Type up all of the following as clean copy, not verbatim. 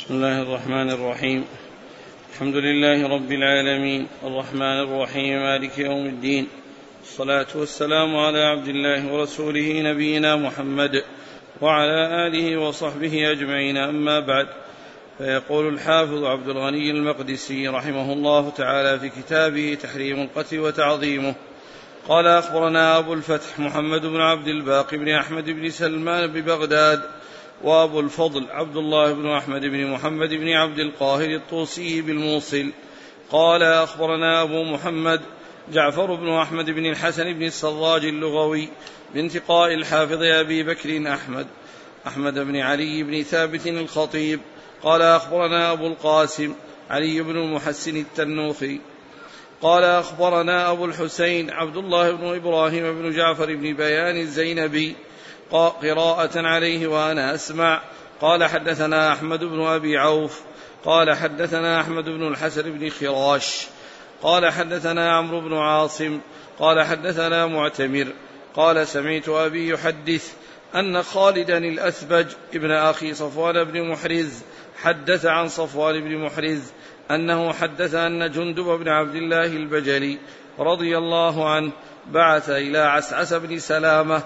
بسم الله الرحمن الرحيم. الحمد لله رب العالمين الرحمن الرحيم مالك يوم الدين، الصلاة والسلام على عبد الله ورسوله نبينا محمد وعلى آله وصحبه أجمعين، أما بعد. فيقول الحافظ عبد الغني المقدسي رحمه الله تعالى في كتابه تحريم القتل وتعظيمه قال: أخبرنا أبو الفتح محمد بن عبد الباقي بن أحمد بن سلمان ببغداد، وأبو الفضل عبد الله بن أحمد بن محمد بن عبد القاهر الطوسي بالموصل قال: أخبرنا أبو محمد جعفر بن أحمد بن الحسن بن السراج اللغوي بانتقاء الحافظ أبي بكر أحمد بن علي بن ثابت الخطيب قال: أخبرنا أبو القاسم علي بن المحسن التنوخي قال: أخبرنا أبو الحسين عبد الله بن إبراهيم بن جعفر بن بيان الزينبي قراءة عليه وأنا أسمع قال: حدثنا أحمد بن أبي عوف قال: حدثنا أحمد بن الحسن بن خراش قال: حدثنا عمرو بن عاصم قال: حدثنا معتمر قال: سمعت أبي يحدث أن خالدا الأثبج ابن أخي صفوان بن محرز حدث عن صفوان بن محرز أنه حدث أن جندب بن عبد الله البجلي رضي الله عنه بعث إلى عسعس بن سلامة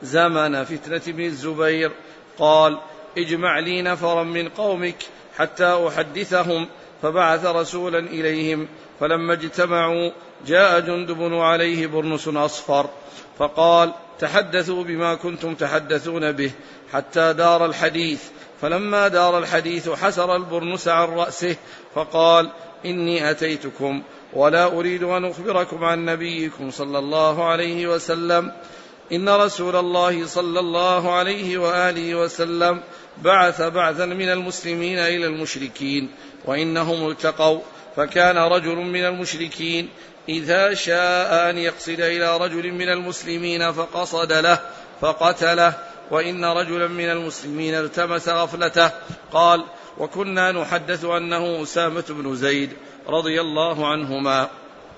زمن فتنة بن الزبير قال: اجمع لي نفرا من قومك حتى أحدثهم، فبعث رسولا إليهم، فلما اجتمعوا جاء جندب عليه برنس أصفر فقال: تحدثوا بما كنتم تحدثون به حتى دار الحديث، فلما دار الحديث حسر البرنس عن رأسه فقال: إني أتيتكم ولا أريد أن أخبركم عن نبيكم صلى الله عليه وسلم، إن رسول الله صلى الله عليه وآله وسلم بعث بعثا من المسلمين إلى المشركين وإنهم التقوا، فكان رجل من المشركين إذا شاء أن يقصد إلى رجل من المسلمين فقصد له فقتله، وإن رجلا من المسلمين التمس غفلته. قال: وكنا نحدث أنه أسامة بن زيد رضي الله عنهما،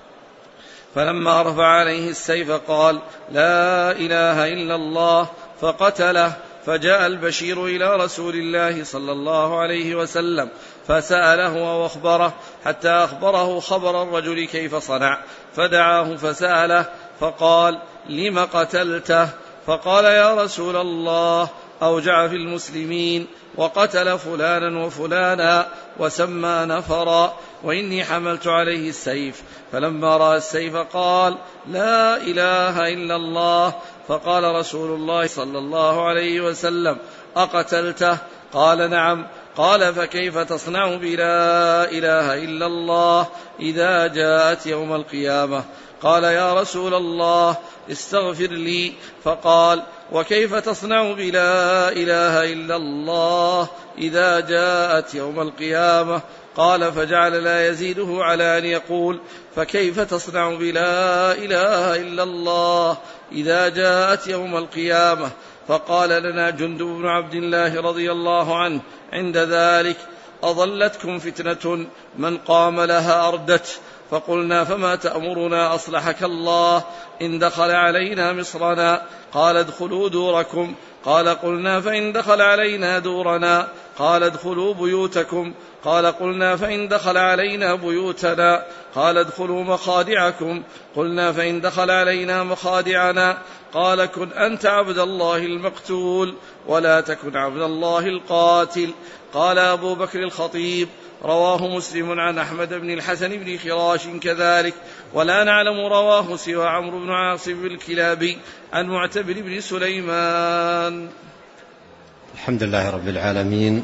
فلما رفع عليه السيف قال: لا إله إلا الله، فقتله. فجاء البشير إلى رسول الله صلى الله عليه وسلم فسأله وأخبره حتى أخبره خبر الرجل كيف صنع، فدعاه فسأله فقال: لم قتلته؟ فقال: يا رسول الله، أوجع في المسلمين وقتل فلانا وفلانا وسمى نفرا، وإني حملت عليه السيف، فلما رأى السيف قال: لا إله إلا الله. فقال رسول الله صلى الله عليه وسلم: أقتلته؟ قال: نعم. قال: فكيف تصنع بلا إله إلا الله إذا جاءت يوم القيامة؟ قال: يا رسول الله، استغفر لي. فقال: وكيف تصنع بلا إله إلا الله إذا جاءت يوم القيامة؟ قال: فجعل لا يزيده على أن يقول: فكيف تصنع بلا إله إلا الله إذا جاءت يوم القيامة؟ فقال لنا جندب بن عبد الله رضي الله عنه عند ذلك: أضلتكم فتنة من قام لها أردت. فقلنا: فما تأمرنا أصلحك الله إن دخل علينا مصرنا؟ قال: ادخلوا دوركم. قال: قلنا: فإن دخل علينا دورنا؟ قال: ادخلوا بيوتكم. قال: قلنا: فإن دخل علينا بيوتنا؟ قال: ادخلوا مخادعكم. قلنا: فإن دخل علينا مخادعنا؟ قال: كن أنت عبد الله المقتول ولا تكن عبد الله القاتل. قال أبو بكر الخطيب: رواه مسلم عن أحمد بن الحسن بن خراش كذلك، ولا نعلم رواه سوى عمرو بن عاصم الكلابي عن معتبر بن سليمان. الحمد لله رب العالمين،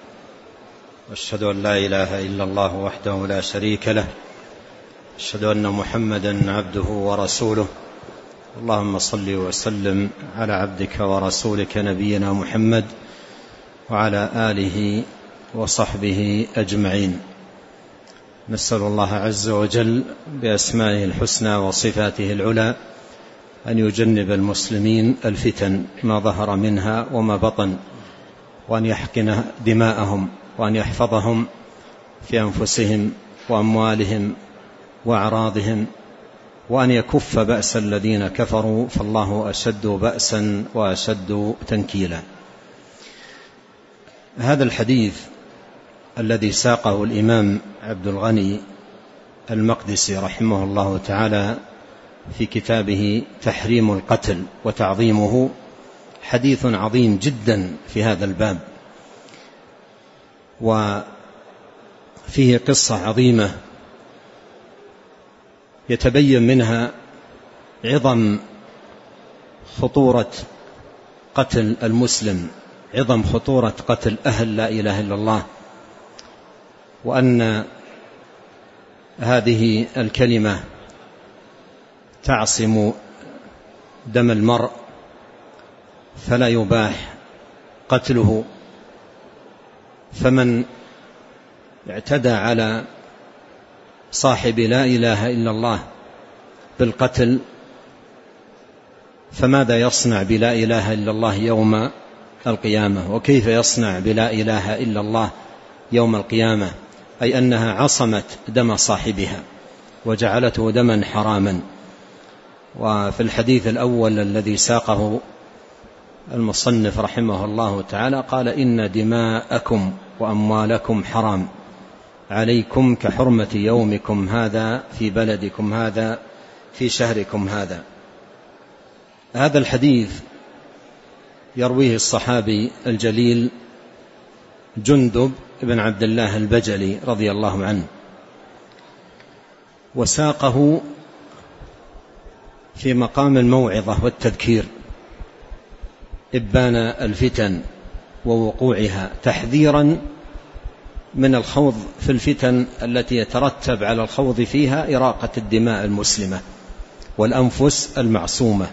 واشهد أن لا إله إلا الله وحده لا شريك له، أشهد أن محمدا عبده ورسوله. اللهم صل وسلم على عبدك ورسولك نبينا محمد وعلى آله وصحبه أجمعين. نسأل الله عز وجل بأسمائه الحسنى وصفاته العلى أن يجنب المسلمين الفتن ما ظهر منها وما بطن، وأن يحقن دماءهم، وأن يحفظهم في أنفسهم وأموالهم وأعراضهم، وأن يكف بأس الذين كفروا، فالله أشد بأسا وأشد تنكيلا. هذا الحديث الذي ساقه الإمام عبد الغني المقدسي رحمه الله تعالى في كتابه تحريم القتل وتعظيمه حديث عظيم جدا في هذا الباب، وفيه قصة عظيمة يتبين منها عظم خطورة قتل المسلم، عظم خطورة قتل أهل لا إله إلا الله، وأن هذه الكلمة تعصم دم المرء فلا يباح قتله، فمن اعتدى على صاحب لا إله إلا الله بالقتل فماذا يصنع بلا إله إلا الله يوم القيامة؟ وكيف يصنع بلا إله إلا الله يوم القيامة؟ أي أنها عصمت دم صاحبها وجعلته دما حراما. وفي الحديث الأول الذي ساقه المصنف رحمه الله تعالى قال: إن دماءكم وأموالكم حرام عليكم كحرمة يومكم هذا في بلدكم هذا في شهركم هذا. هذا الحديث يرويه الصحابي الجليل جندب بن عبد الله البجلي رضي الله عنه، وساقه في مقام الموعظة والتذكير إبان الفتن ووقوعها، تحذيرا من الخوض في الفتن التي يترتب على الخوض فيها إراقة الدماء المسلمة والأنفس المعصومة.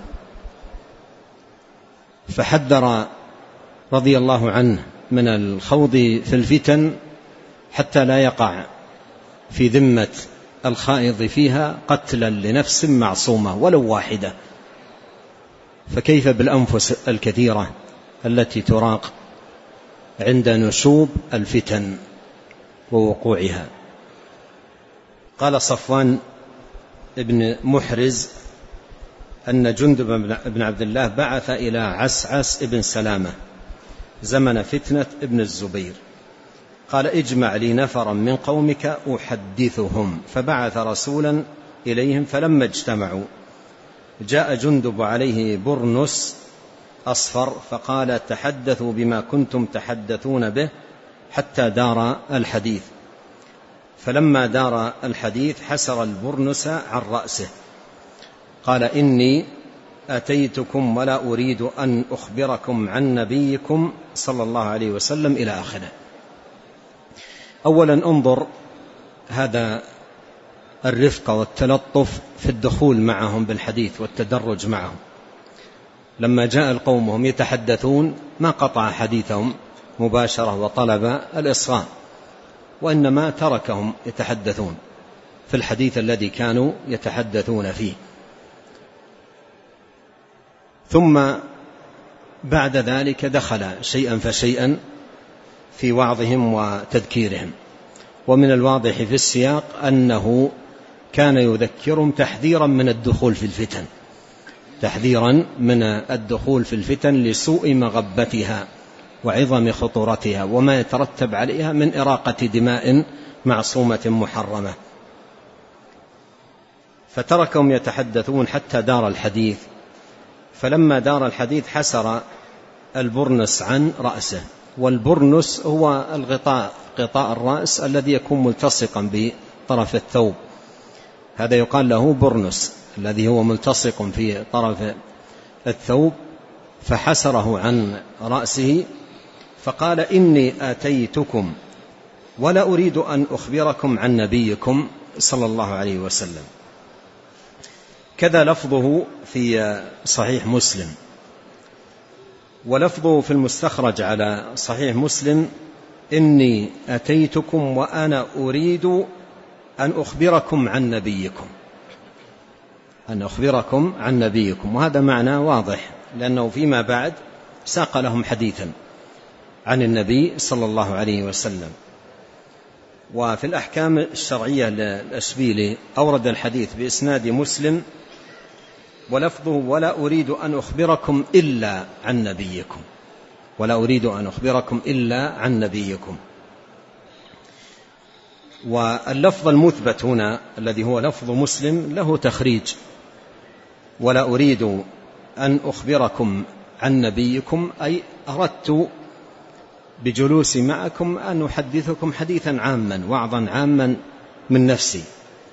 فحذر رضي الله عنه من الخوض في الفتن حتى لا يقع في ذمة الخائض فيها قتلا لنفس معصومة ولو واحدة، فكيف بالأنفس الكثيرة التي تراق عند نشوب الفتن ووقوعها. قال صفوان بن محرز أن جندب بن عبد الله بعث إلى عسعس بن سلامة زمن فتنة ابن الزبير، قال: اجمع لي نفرا من قومك أحدثهم، فبعث رسولا إليهم، فلما اجتمعوا جاء جندب عليه برنس أصفر، فقال: تحدثوا بما كنتم تحدثون به حتى دار الحديث. فلما دار الحديث حسر البرنس عن رأسه، قال: إني أتيتكم ولا أريد أن أخبركم عن نبيكم صلى الله عليه وسلم إلى آخره. أولا انظر هذا الرفق والتلطف في الدخول معهم بالحديث والتدرج معهم. لما جاء القوم وهم يتحدثون ما قطع حديثهم مباشرة وطلب الإصغاء، وإنما تركهم يتحدثون في الحديث الذي كانوا يتحدثون فيه. ثم بعد ذلك دخل شيئا فشيئا في وعظهم وتذكيرهم. ومن الواضح في السياق أنه كان يذكرهم تحذيرا من الدخول في الفتن، تحذيرا من الدخول في الفتن لسوء مغبتها وعظم خطورتها وما يترتب عليها من إراقة دماء معصومة محرمة. فتركهم يتحدثون حتى دار الحديث، فلما دار الحديث حسر البرنس عن رأسه. والبرنس هو الغطاء، غطاء الرأس الذي يكون ملتصقا بطرف الثوب، هذا يقال له برنس، الذي هو ملتصق في طرف الثوب، فحسره عن رأسه فقال: إني آتيتكم ولا أريد أن أخبركم عن نبيكم صلى الله عليه وسلم. كذا لفظه في صحيح مسلم، ولفظه في المستخرج على صحيح مسلم: إني أتيتكم وأنا أريد أن أخبركم عن نبيكم، أن أخبركم عن نبيكم. وهذا معنى واضح، لأنه فيما بعد ساق لهم حديثا عن النبي صلى الله عليه وسلم. وفي الأحكام الشرعية للأشبيلي أورد الحديث بإسناد مسلم ولفظه: ولا أريد أن أخبركم إلا عن نبيكم، ولا أريد أن أخبركم إلا عن نبيكم. واللفظ المثبت هنا الذي هو لفظ مسلم له تخريج: ولا أريد أن أخبركم عن نبيكم، أي أردت بجلوسي معكم أن أحدثكم حديثا عاما وعظا عاما من نفسي،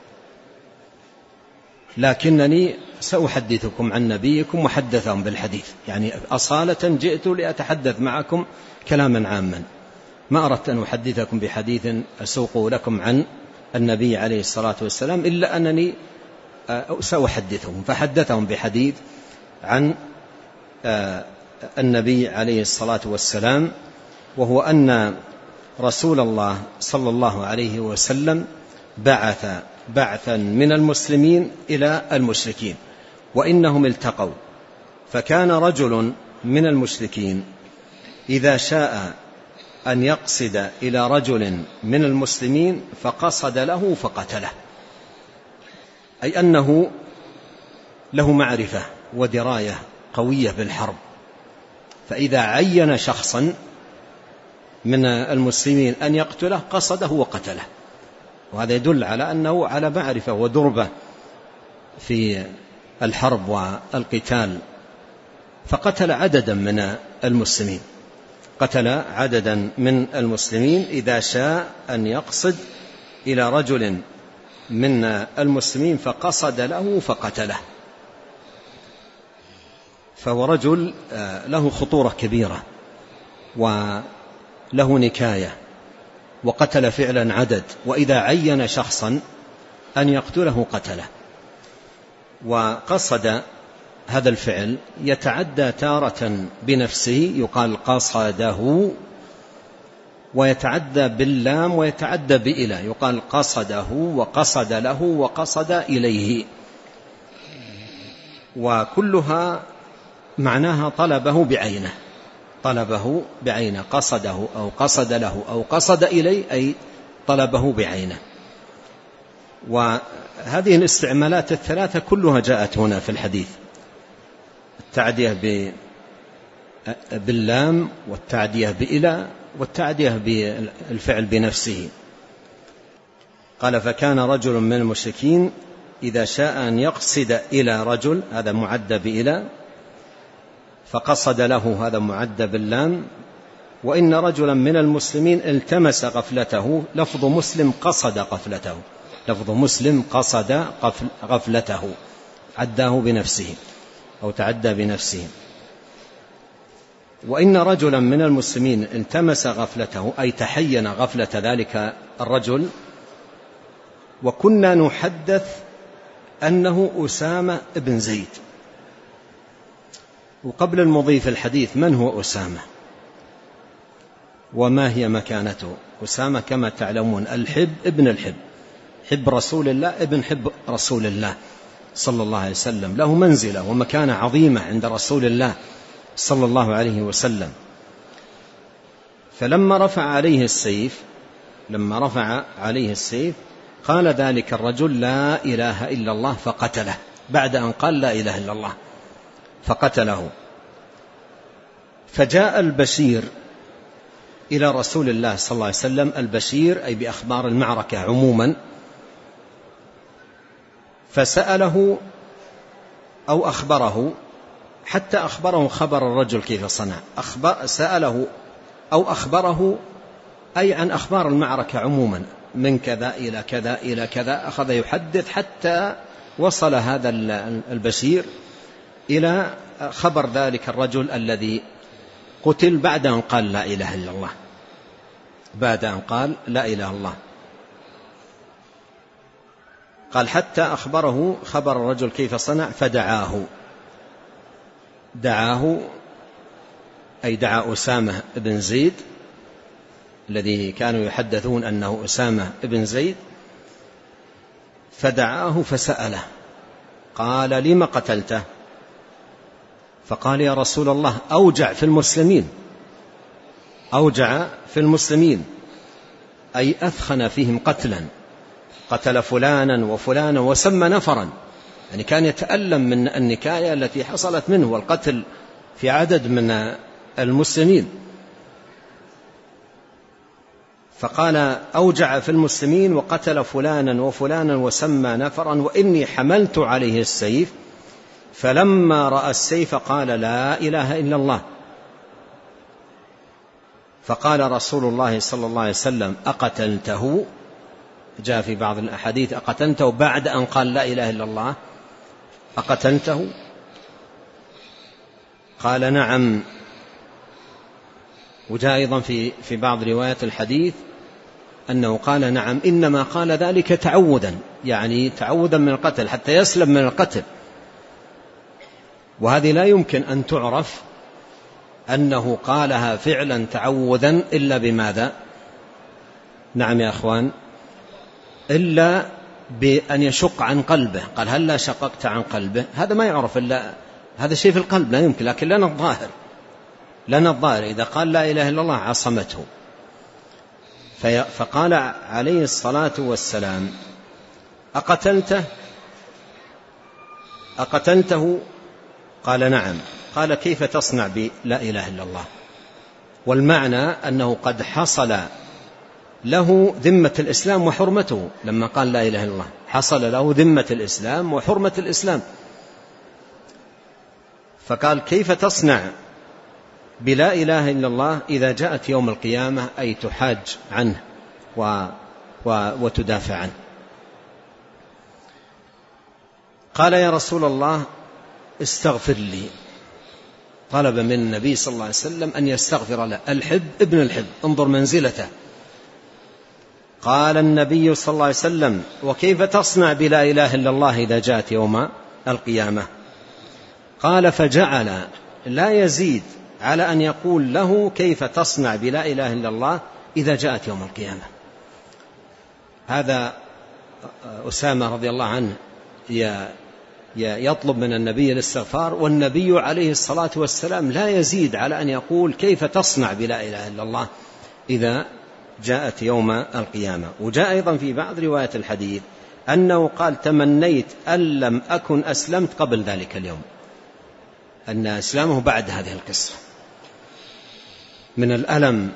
لكنني سأحدثكم عن نبيكم. وحدثهم بالحديث، يعني أصالة جئت لأتحدث معكم كلاما عاما، ما أردت أن أحدثكم بحديث أسوق لكم عن النبي عليه الصلاة والسلام، إلا أنني سأحدثهم. فحدثهم بحديث عن النبي عليه الصلاة والسلام، وهو أن رسول الله صلى الله عليه وسلم بعث بعثا من المسلمين إلى المشركين، وإنهم التقوا. فكان رجل من المشركين إذا شاء أن يقصد إلى رجل من المسلمين فقصد له فقتله، أي أنه له معرفة ودراية قوية بالحرب، فإذا عين شخصا من المسلمين أن يقتله قصده وقتله، وهذا يدل على أنه على معرفة ودربة في الحرب والقتال. فقتل عددا من المسلمين، قتل عددا من المسلمين إذا شاء أن يقصد إلى رجل من المسلمين فقصد له فقتله. فهو رجل له خطورة كبيرة وله نكاية، وقتل فعلا عدد، وإذا عين شخصا أن يقتله قتله. وقصد هذا الفعل يتعدى تارة بنفسه يقال قصده، ويتعدى باللام ويتعدى بإلى يقال قصده وقصد له وقصد إليه، وكلها معناها طلبه بعينه، طلبه بعينه، قصده أو قصد له أو قصد إليه، أي طلبه بعينه. وهذه الاستعمالات الثلاثة كلها جاءت هنا في الحديث: التعدية باللام، والتعدية بإلى، والتعدية بالفعل بنفسه. قال: فكان رجل من المشركين إذا شاء أن يقصد إلى رجل، هذا معد بإلى، فقصد له، هذا معد باللام. وإن رجلا من المسلمين التمس غفلته، لفظ مسلم قصد غفلته، لفظ مسلم قصد غفلته، عداه بنفسه أو تعدى بنفسه. وإن رجلا من المسلمين التمس غفلته، أي تحين غفلة ذلك الرجل. وكنا نحدث أنه أسامة بن زيد. وقبل المضي في الحديث: من هو أسامة وما هي مكانته؟ أسامة كما تعلمون الحب ابن الحب، حب رسول الله ابن حب رسول الله صلى الله عليه وسلم، له منزلة ومكانة عظيمة عند رسول الله صلى الله عليه وسلم. فلما رفع عليه السيف قال ذلك الرجل: لا إله إلا الله، فقتله، بعد أن قال لا إله إلا الله فقتله. فجاء البشير إلى رسول الله صلى الله عليه وسلم، البشير أي بأخبار المعركة عموما، فسأله أو أخبره، حتى أخبره خبر الرجل كيف صنع، سأله أو أخبره أي عن أخبار المعركة عموما، من كذا إلى كذا إلى كذا، أخذ يحدث حتى وصل هذا البشير إلى خبر ذلك الرجل الذي قتل بعد أن قال لا إله إلا الله، بعد أن قال لا إله إلا الله. قال: حتى أخبره خبر الرجل كيف صنع، فدعاه، أي دعا أسامة بن زيد الذي كانوا يحدثون أنه أسامة بن زيد، فدعاه فسأله، قال: لما قتلته؟ فقال: يا رسول الله أوجع في المسلمين، أي أثخن فيهم قتلا، قتل فلانا وفلانا وسمى نفرا، يعني كان يتألم من النكاية التي حصلت منه والقتل في عدد من المسلمين. فقال أوجع في المسلمين وقتل فلانا وفلانا وسمى نفرا وإني حملت عليه السيف، فلما رأى السيف قال لا إله إلا الله. فقال رسول الله صلى الله عليه وسلم أقتلته؟ جاء في بعض الأحاديث أقتلته بعد أن قال لا إله إلا الله، أقتلته؟ قال نعم. وجاء أيضا في بعض روايات الحديث أنه قال نعم، إنما قال ذلك تعودا، يعني تعودا من القتل حتى يسلم من القتل. وهذه لا يمكن أن تعرف أنه قالها فعلا تعودا إلا بماذا؟ نعم يا أخوان، إلا بأن يشق عن قلبه. قال هل لا شققت عن قلبه؟ هذا ما يعرف إلا هذا شيء في القلب، لا يمكن. لكن لنا الظاهر إذا قال لا إله إلا الله عصمته. فقال عليه الصلاة والسلام أقتلته؟ قال نعم. قال كيف تصنع بلا إله إلا الله؟ والمعنى أنه قد حصل له ذمة الإسلام وحرمته. لما قال لا إله إلا الله حصل له ذمة الإسلام وحرمة الإسلام. فقال كيف تصنع بلا إله إلا الله إذا جاءت يوم القيامة، أي تحاج عنه وتدافع عنه. قال يا رسول الله استغفر لي. طلب من النبي صلى الله عليه وسلم أن يستغفر له. الحب ابن الحب، انظر منزلته. قال النبي صلى الله عليه وسلم وكيف تصنع بلا إله إلا الله إذا جاءت يوم القيامة؟ قال فجعل لا يزيد على أن يقول له كيف تصنع بلا إله إلا الله إذا جاءت يوم القيامة. هذا أسامة رضي الله عنه يطلب من النبي الاستغفار، والنبي عليه الصلاة والسلام لا يزيد على أن يقول كيف تصنع بلا إله إلا الله إذا جاءت يوم القيامة. وجاء أيضا في بعض روايات الحديث أنه قال تمنيت أن لم أكن أسلمت قبل ذلك اليوم، أن إسلامه بعد هذه القصة من الألم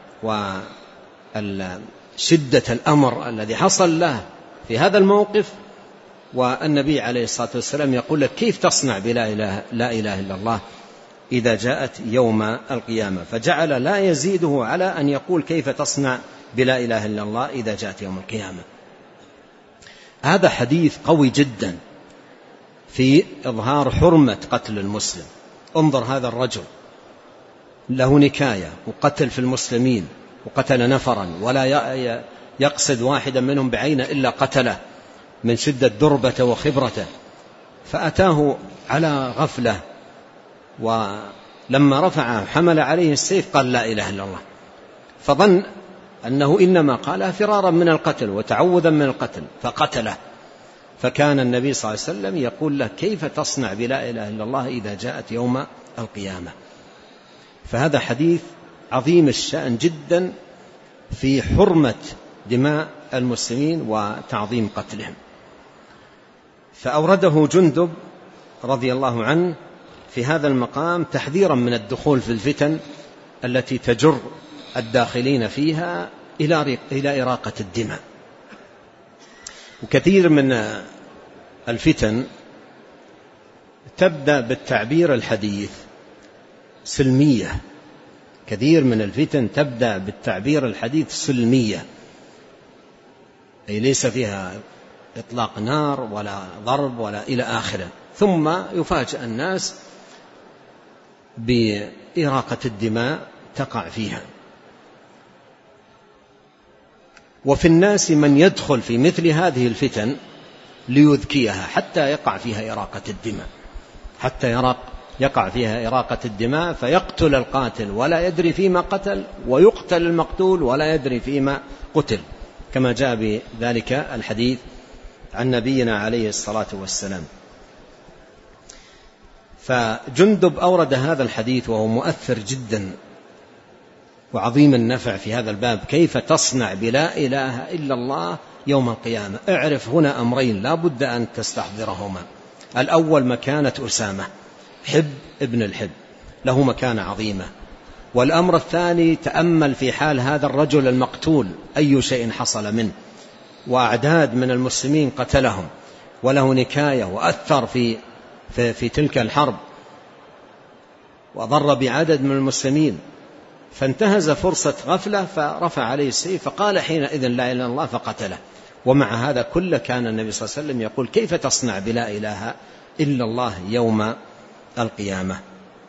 وشدة الأمر الذي حصل له في هذا الموقف. والنبي عليه الصلاة والسلام يقول لك كيف تصنع بلا إله إلا الله إذا جاءت يوم القيامة؟ فجعل لا يزيده على أن يقول كيف تصنع بلا إله إلا الله إذا جاءت يوم القيامة. هذا حديث قوي جدا في إظهار حرمة قتل المسلم. انظر هذا الرجل له نكاية وقتل في المسلمين وقتل نفرا ولا يقصد واحدا منهم بعينه إلا قتله من شدة دربته وخبرته، فأتاه على غفلة، ولما رفع حمل عليه السيف قال لا إله إلا الله، فظن أنه إنما قالها فرارا من القتل وتعوذا من القتل فقتله. فكان النبي صلى الله عليه وسلم يقول له كيف تصنع بلا إله إلا الله إذا جاءت يوم القيامة. فهذا حديث عظيم الشأن جدا في حرمة دماء المسلمين وتعظيم قتلهم. فأورده جندب رضي الله عنه في هذا المقام تحذيرا من الدخول في الفتن التي تجر الداخلين فيها إلى إراقة الدماء. وكثير من الفتن تبدأ بالتعبير الحديث سلمية، كثير من الفتن تبدأ بالتعبير الحديث سلمية، أي ليس فيها إطلاق نار ولا ضرب ولا إلى آخره، ثم يفاجأ الناس بإراقة الدماء تقع فيها. وفي الناس من يدخل في مثل هذه الفتن ليذكيها حتى يقع فيها إراقة الدماء، حتى يقع فيها إراقة الدماء، فيقتل القاتل ولا يدري فيما قتل، ويقتل المقتول ولا يدري فيما قتل، كما جاء بذلك الحديث عن نبينا عليه الصلاة والسلام. فجندب أورد هذا الحديث وهو مؤثر جدا وعظيم النفع في هذا الباب، كيف تصنع بلا إله إلا الله يوم القيامة. اعرف هنا أمرين لا بد أن تستحضرهما. الأول مكانة أسامة، حب ابن الحب، له مكانة عظيمة والأمر الثاني تأمل في حال هذا الرجل المقتول أي شيء حصل منه، وأعداد من المسلمين قتلهم، وله نكاية وأثر في تلك الحرب وضر بعدد من المسلمين، فانتهز فرصة غفلة فرفع عليه السيف فقال حينئذ لا إله إلا الله فقتله. ومع هذا كله كان النبي صلى الله عليه وسلم يقول كيف تصنع بلا إله إلا الله يوم القيامة.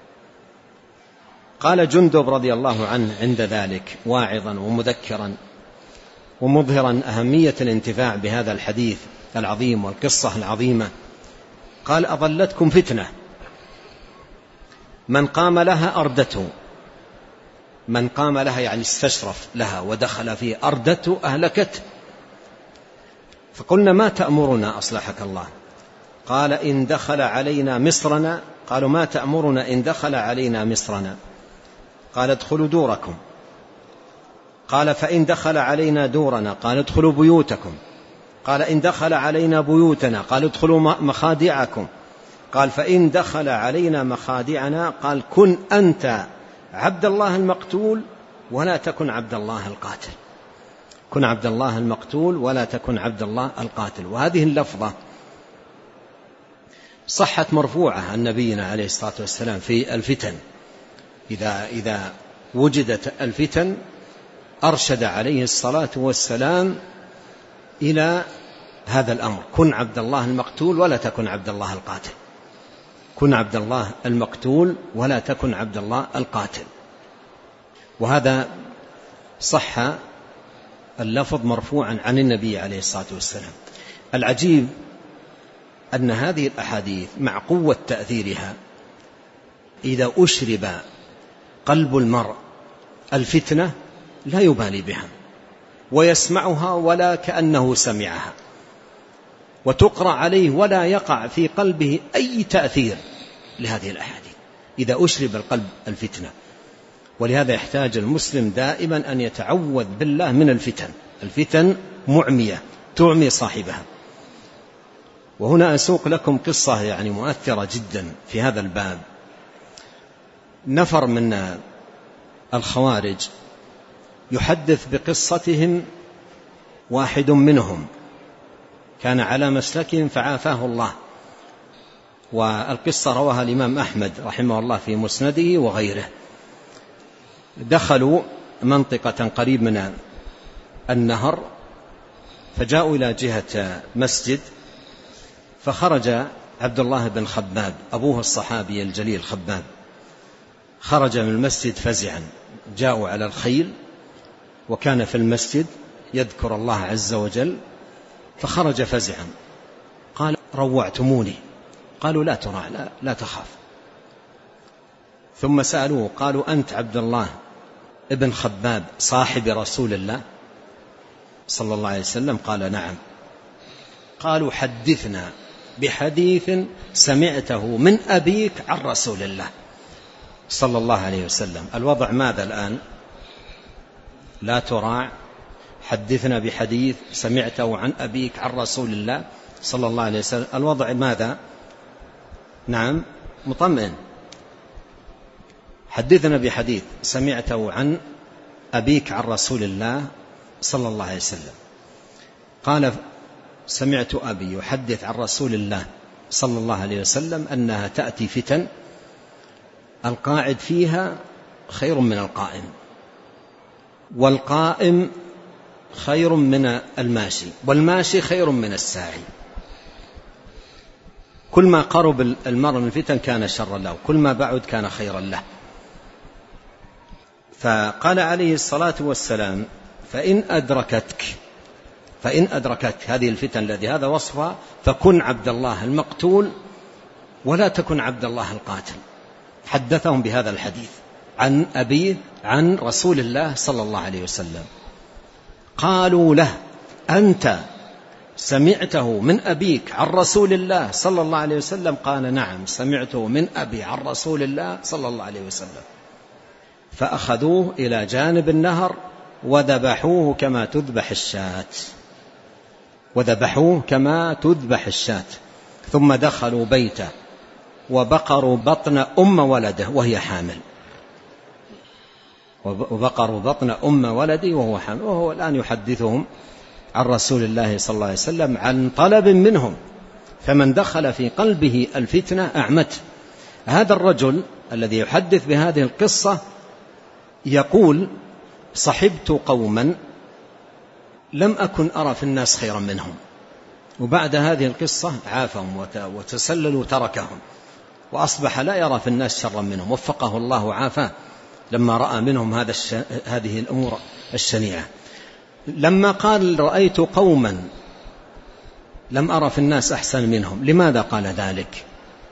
قال جندب رضي الله عنه عند ذلك واعظا ومذكرا ومظهرا أهمية الانتفاع بهذا الحديث العظيم والقصة العظيمة، قال أضلتكم فتنة من قام لها أردته، من قام لها يعني استشرف لها ودخل فيه، أردته أهلكته. فقلنا ما تأمرنا أصلحك الله؟ قال إن دخل علينا مصرنا. قالوا ما تأمرنا إن دخل علينا مصرنا؟ قال ادخلوا دوركم. قال فإن دخل علينا دورنا؟ قال ادخلوا بيوتكم. قال إن دخل علينا بيوتنا؟ قال ادخلوا مخادعكم. قال فإن دخل علينا مخادعنا؟ قال كن أنت عبد الله المقتول ولا تكن عبد الله القاتل، كن عبد الله المقتول ولا تكن عبد الله القاتل. وهذه اللفظة صحت مرفوعة عن نبينا عليه الصلاة والسلام في الفتن، إذا وجدت الفتن أرشد عليه الصلاة والسلام إلى هذا الأمر، كن عبد الله المقتول ولا تكن عبد الله القاتل، كن عبد الله المقتول ولا تكن عبد الله القاتل. وهذا صح اللفظ مرفوعا عن النبي عليه الصلاة والسلام. العجيب أن هذه الأحاديث مع قوة تأثيرها إذا أشرب قلب المرء الفتنة لا يبالي بها ويسمعها ولا كأنه سمعها، وتقرأ عليه ولا يقع في قلبه أي تأثير لهذه الأحاديث إذا أشرب القلب الفتنة. ولهذا يحتاج المسلم دائما أن يتعوذ بالله من الفتن، الفتن معمية تعمي صاحبها. وهنا أسوق لكم قصة يعني مؤثرة جدا في هذا الباب. نفر من الخوارج يحدث بقصتهم واحد منهم كان على مسلكهم فعافاه الله، والقصة رواها الإمام أحمد رحمه الله في مسنده وغيره. دخلوا منطقة قريب من النهر فجاءوا إلى جهة مسجد، فخرج عبد الله بن خباب أبوه الصحابي الجليل خباب، خرج من المسجد فزعا. جاءوا على الخيل وكان في المسجد يذكر الله عز وجل، فخرج فزعا قال روعتموني. قالوا لا ترع لا تخاف. ثم سألوه قالوا أنت عبد الله ابن خباب صاحب رسول الله صلى الله عليه وسلم؟ قال نعم. قالوا حدثنا بحديث سمعته من أبيك عن رسول الله صلى الله عليه وسلم. الوضع ماذا الآن؟ لا تراع، حدثنا بحديث سمعته عن أبيك عن رسول الله صلى الله عليه وسلم. الوضع ماذا؟ نعم مطمئن. حدثنا بحديث سمعته عن أبيك عن رسول الله صلى الله عليه وسلم. قال سمعت أبي يحدث عن رسول الله صلى الله عليه وسلم أنها تأتي فتن القاعد فيها خير من القائم، والقائم خير من الماشي، والماشي خير من الساعي. كل ما قرب المرء من الفتن كان شرا له، كل ما بعد كان خيرا له. فقال عليه الصلاة والسلام فإن أدركتك هذه الفتن الذي هذا وصفها فكن عبد الله المقتول ولا تكن عبد الله القاتل. حدثهم بهذا الحديث عن أبيه عن رسول الله صلى الله عليه وسلم. قالوا له أنت سمعته من أبيك عن رسول الله صلى الله عليه وسلم؟ قال نعم سمعته من أبي عن رسول الله صلى الله عليه وسلم. فأخذوه إلى جانب النهر وذبحوه كما تذبح الشاة، ثم دخلوا بيته وبقروا بطن أم ولده وهي حامل. وبقروا بطن أم ولدي وهو حامل، وهو الآن يحدثهم عن رسول الله صلى الله عليه وسلم عن طلب منهم، فمن دخل في قلبه الفتنة أعمته. هذا الرجل الذي يحدث بهذه القصة يقول: صحبت قوما لم أكن أرى في الناس خيرا منهم، وبعد هذه القصة عافهم وتسللوا تركهم، وأصبح لا يرى في الناس شرا منهم، وفقه الله وعافاه لما رأى منهم هذه الأمور الشنيعة. لما قال: رأيت قوما لم أرى في الناس أحسن منهم، لماذا قال ذلك؟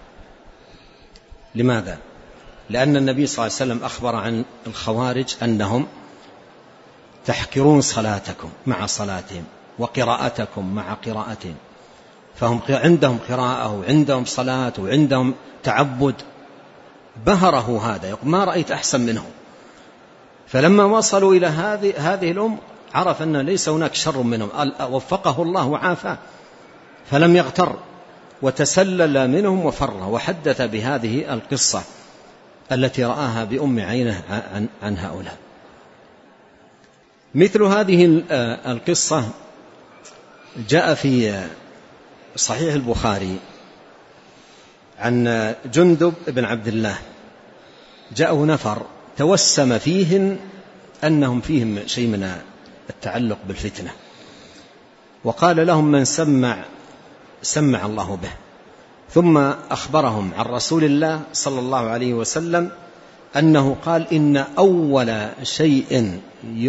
لماذا؟ لأن النبي صلى الله عليه وسلم أخبر عن الخوارج أنهم تحقرون صلاتكم مع صلاتهم وقراءتكم مع قراءتهم، فهم عندهم قراءة وعندهم صلاة وعندهم تعبد. بهره هذا، يقول: ما رأيت أحسن منهم. فلما وصلوا إلى هذه الأمة عرف أن ليس هناك شر منهم، وفقه الله وعافاه، فلم يغتر وتسلل منهم وفر، وحدث بهذه القصة التي رآها بأم عينه عن هؤلاء. مثل هذه القصة جاء في صحيح البخاري عن جندب بن عبد الله، جاءه نفر توسم فيهم أنهم فيهم شيء من التعلق بالفتنة، وقال لهم: من سمع الله به. ثم أخبرهم عن رسول الله صلى الله عليه وسلم أنه قال: إن أول شيء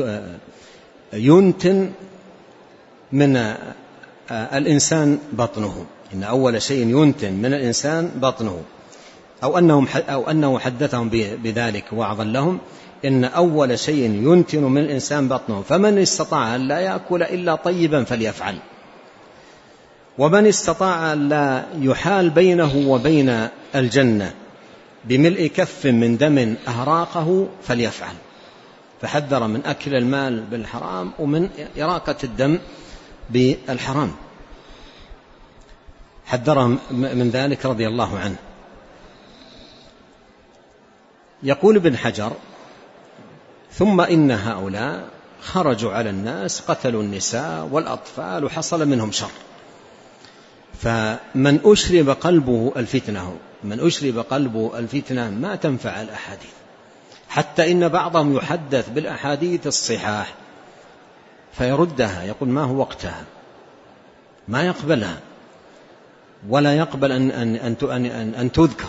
ينتن من الإنسان بطنه، إن أول شيء ينتن من الإنسان بطنه، أو أنه حدثهم بذلك وعظا لهم: إن أول شيء ينتن من الإنسان بطنه، فمن استطاع أن لا يأكل إلا طيبا فليفعل، ومن استطاع أن لا يحال بينه وبين الجنة بملء كف من دم أهراقه فليفعل. فحذر من أكل المال بالحرام ومن إراقة الدم بالحرام، حذرهم من ذلك رضي الله عنه. يقول ابن حجر: ثم إن هؤلاء خرجوا على الناس قتلوا النساء والأطفال وحصل منهم شر. فمن أشرب قلبه الفتنة، من أشرب قلبه الفتنة ما تنفع الأحاديث، حتى إن بعضهم يحدث بالأحاديث الصحاح فيردها، يقول: ما هو وقتها، ما يقبلها ولا يقبل أن تذكر.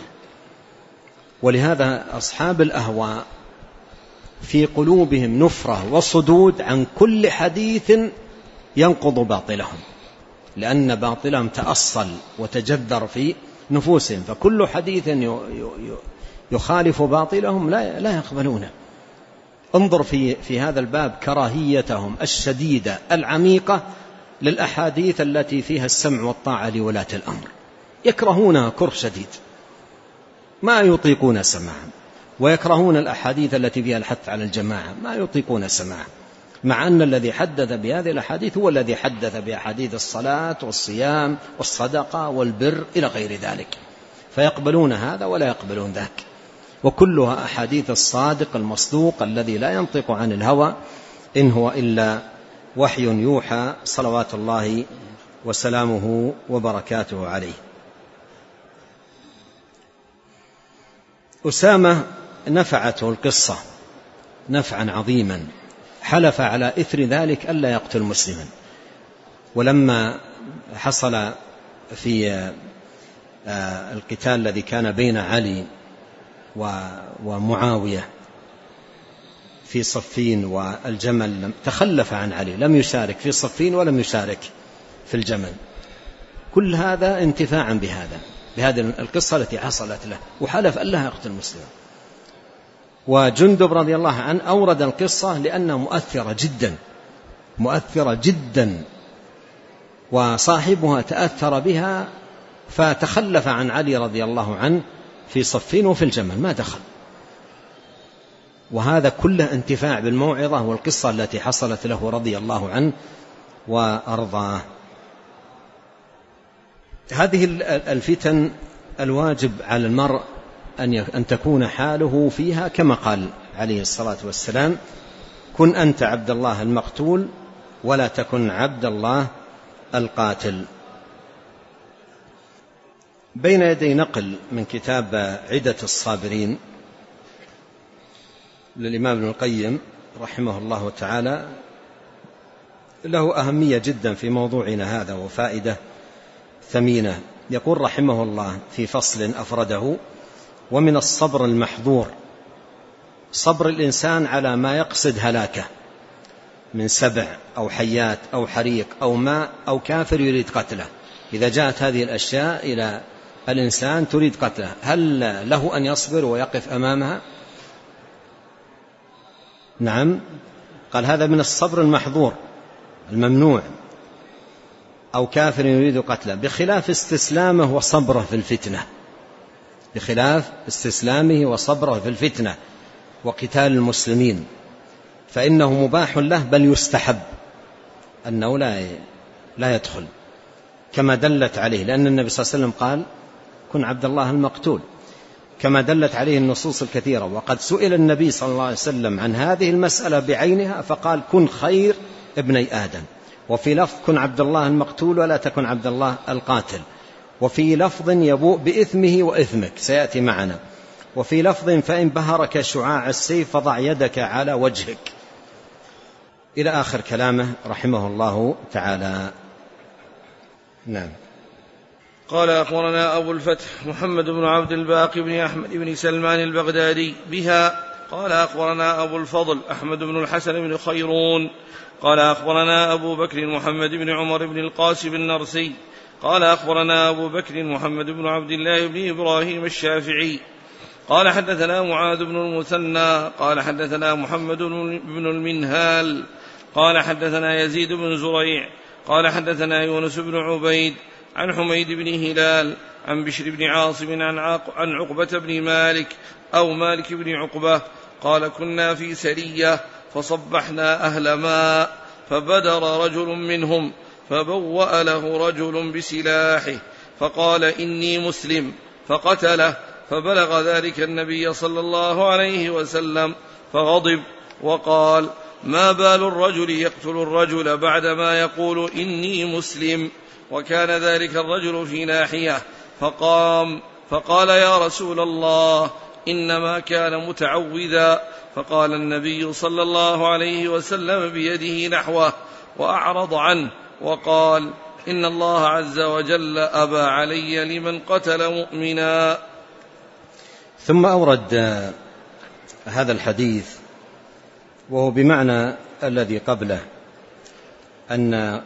ولهذا أصحاب الأهواء في قلوبهم نفرة وصدود عن كل حديث ينقض باطلهم، لأن باطلهم تأصل وتجذر في نفوسهم، فكل حديث يخالف باطلهم لا يقبلونه. انظر في هذا الباب كراهيتهم الشديدة العميقة للأحاديث التي فيها السمع والطاعة لولاة الأمر، يكرهونها كره شديد ما يطيقون سماعا، ويكرهون الأحاديث التي فيها الحث على الجماعة ما يطيقون سماعا، مع أن الذي حدث بهذه الأحاديث هو الذي حدث بأحاديث الصلاة والصيام والصدقة والبر إلى غير ذلك، فيقبلون هذا ولا يقبلون ذاك، وكلها أحاديث الصادق المصدوق الذي لا ينطق عن الهوى إن هو إلا وحي يوحى، صلوات الله وسلامه وبركاته عليه. أسامة نفعته القصة نفعا عظيما، حلف على إثر ذلك ألا يقتل مسلما. ولما حصل في القتال الذي كان بين علي ومعاوية في صفين والجمل، تخلف عن علي، لم يشارك في صفين ولم يشارك في الجمل، كل هذا انتفاعا بهذه القصة التي حصلت له، وحلف ألا يقتل مسلما. وجندب رضي الله عنه أورد القصة لأنها مؤثرة جدا، وصاحبها تأثر بها فتخلف عن علي رضي الله عنه في صفين وفي الجمل ما دخل. وهذا كله انتفاع بالموعظة والقصة التي حصلت له رضي الله عنه وأرضاه. هذه الفتن الواجب على المرء أن تكون حاله فيها كما قال عليه الصلاة والسلام: كن أنت عبد الله المقتول ولا تكن عبد الله القاتل. بين يدي نقل من كتاب عدة الصابرين للإمام ابن القيم رحمه الله تعالى، له أهمية جدا في موضوعنا هذا وفائدة ثمينة. يقول رحمه الله في فصل أفرده: ومن الصبر المحظور صبر الإنسان على ما يقصد هلاكه من سبع أو حيات أو حريق أو ماء أو كافر يريد قتله. إذا جاءت هذه الأشياء إلى الإنسان تريد قتله، هل له أن يصبر ويقف أمامها؟ نعم، قال هذا من الصبر المحظور الممنوع. أو كافر يريد قتله، بخلاف استسلامه وصبره في الفتنة، بخلاف استسلامه وصبره في الفتنة وقتال المسلمين، فإنه مباح له بل يستحب أنه لا يدخل، كما دلت عليه، لأن النبي صلى الله عليه وسلم قال: كن عبد الله المقتول، كما دلت عليه النصوص الكثيرة. وقد سئل النبي صلى الله عليه وسلم عن هذه المسألة بعينها فقال: كن خير ابني آدم. وفي لفظ: كن عبد الله المقتول ولا تكن عبد الله القاتل. وفي لفظ: يبوء بإثمه وإثمك، سيأتي معنا. وفي لفظ: فإن بهرك شعاع السيف فضع يدك على وجهك، إلى آخر كلامه رحمه الله تعالى. نعم. قال: أخبرنا أبو الفتح محمد بن عبد الباقي بن أحمد بن سلمان البغدادي بها. قال: أخبرنا أبو الفضل أحمد بن الحسن بن خيرون قال: أخبرنا أبو بكر محمد بن عمر بن القاسم النرسي قال: أخبرنا أبو بكر محمد بن عبد الله بن إبراهيم الشافعي قال: حدثنا معاذ بن المثنى قال: حدثنا محمد بن المنهال قال: حدثنا يزيد بن زريع قال: حدثنا يونس بن عبيد عن حميد بن هلال عن بشر بن عاصم عن عقبة بن مالك أو مالك بن عقبة قال: كنا في سرية فصبحنا أهل ماء فبدر رجل منهم فبوأ له رجل بسلاحه فقال: إني مسلم، فقتله، فبلغ ذلك النبي صلى الله عليه وسلم فغضب وقال: ما بال الرجل يقتل الرجل بعدما يقول إني مسلم؟ وكان ذلك الرجل في ناحية، فقام فقال: يا رسول الله، إنما كان متعوذا. فقال النبي صلى الله عليه وسلم بيده نحوه وأعرض عنه وقال: إن الله عز وجل أبى علي لمن قتل مؤمنا. ثم أورد هذا الحديث وهو بمعنى الذي قبله، أن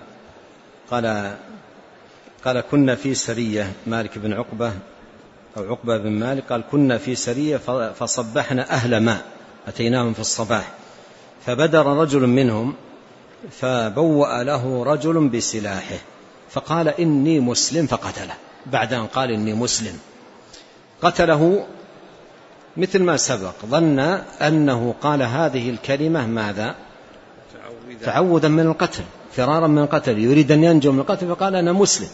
قال: كنا في سرية، مالك بن عقبة أو عقبة بن مالك قال: كنا في سرية فصبحنا أهل ماء، أتيناهم في الصباح، فبدر رجل منهم فبوأ له رجل بسلاحه فقال: إني مسلم، فقتله. بعد أن قال إني مسلم قتله، مثل ما سبق، ظن أنه قال هذه الكلمة ماذا؟ تعوذا من القتل، فرارا من القتل، يريد أن ينجو من القتل، فقال: أنا مسلم،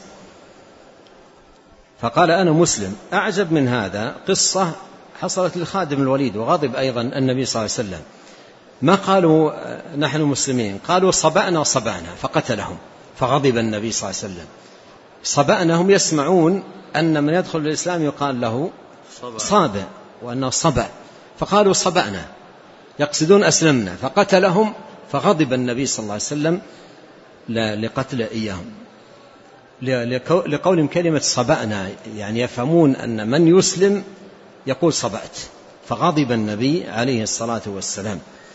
فقال: أنا مسلم. أعجب من هذا قصة حصلت لخادم الوليد، وغضب أيضا النبي صلى الله عليه وسلم. ما قالوا نحن مسلمين، قالوا: صبأنا فقتلهم، فغضب النبي صلى الله عليه وسلم. صبأنا، هم يسمعون أن من يدخل الإسلام يقال له صابئ وأنه صبأ، فقالوا: صبأنا، يقصدون أسلمنا، فقتلهم، فغضب النبي صلى الله عليه وسلم لقتل إياهم، لقولهم كلمة صبأنا، يعني يفهمون أن من يسلم يقول صبأت، فغضب النبي عليه الصلاة والسلام.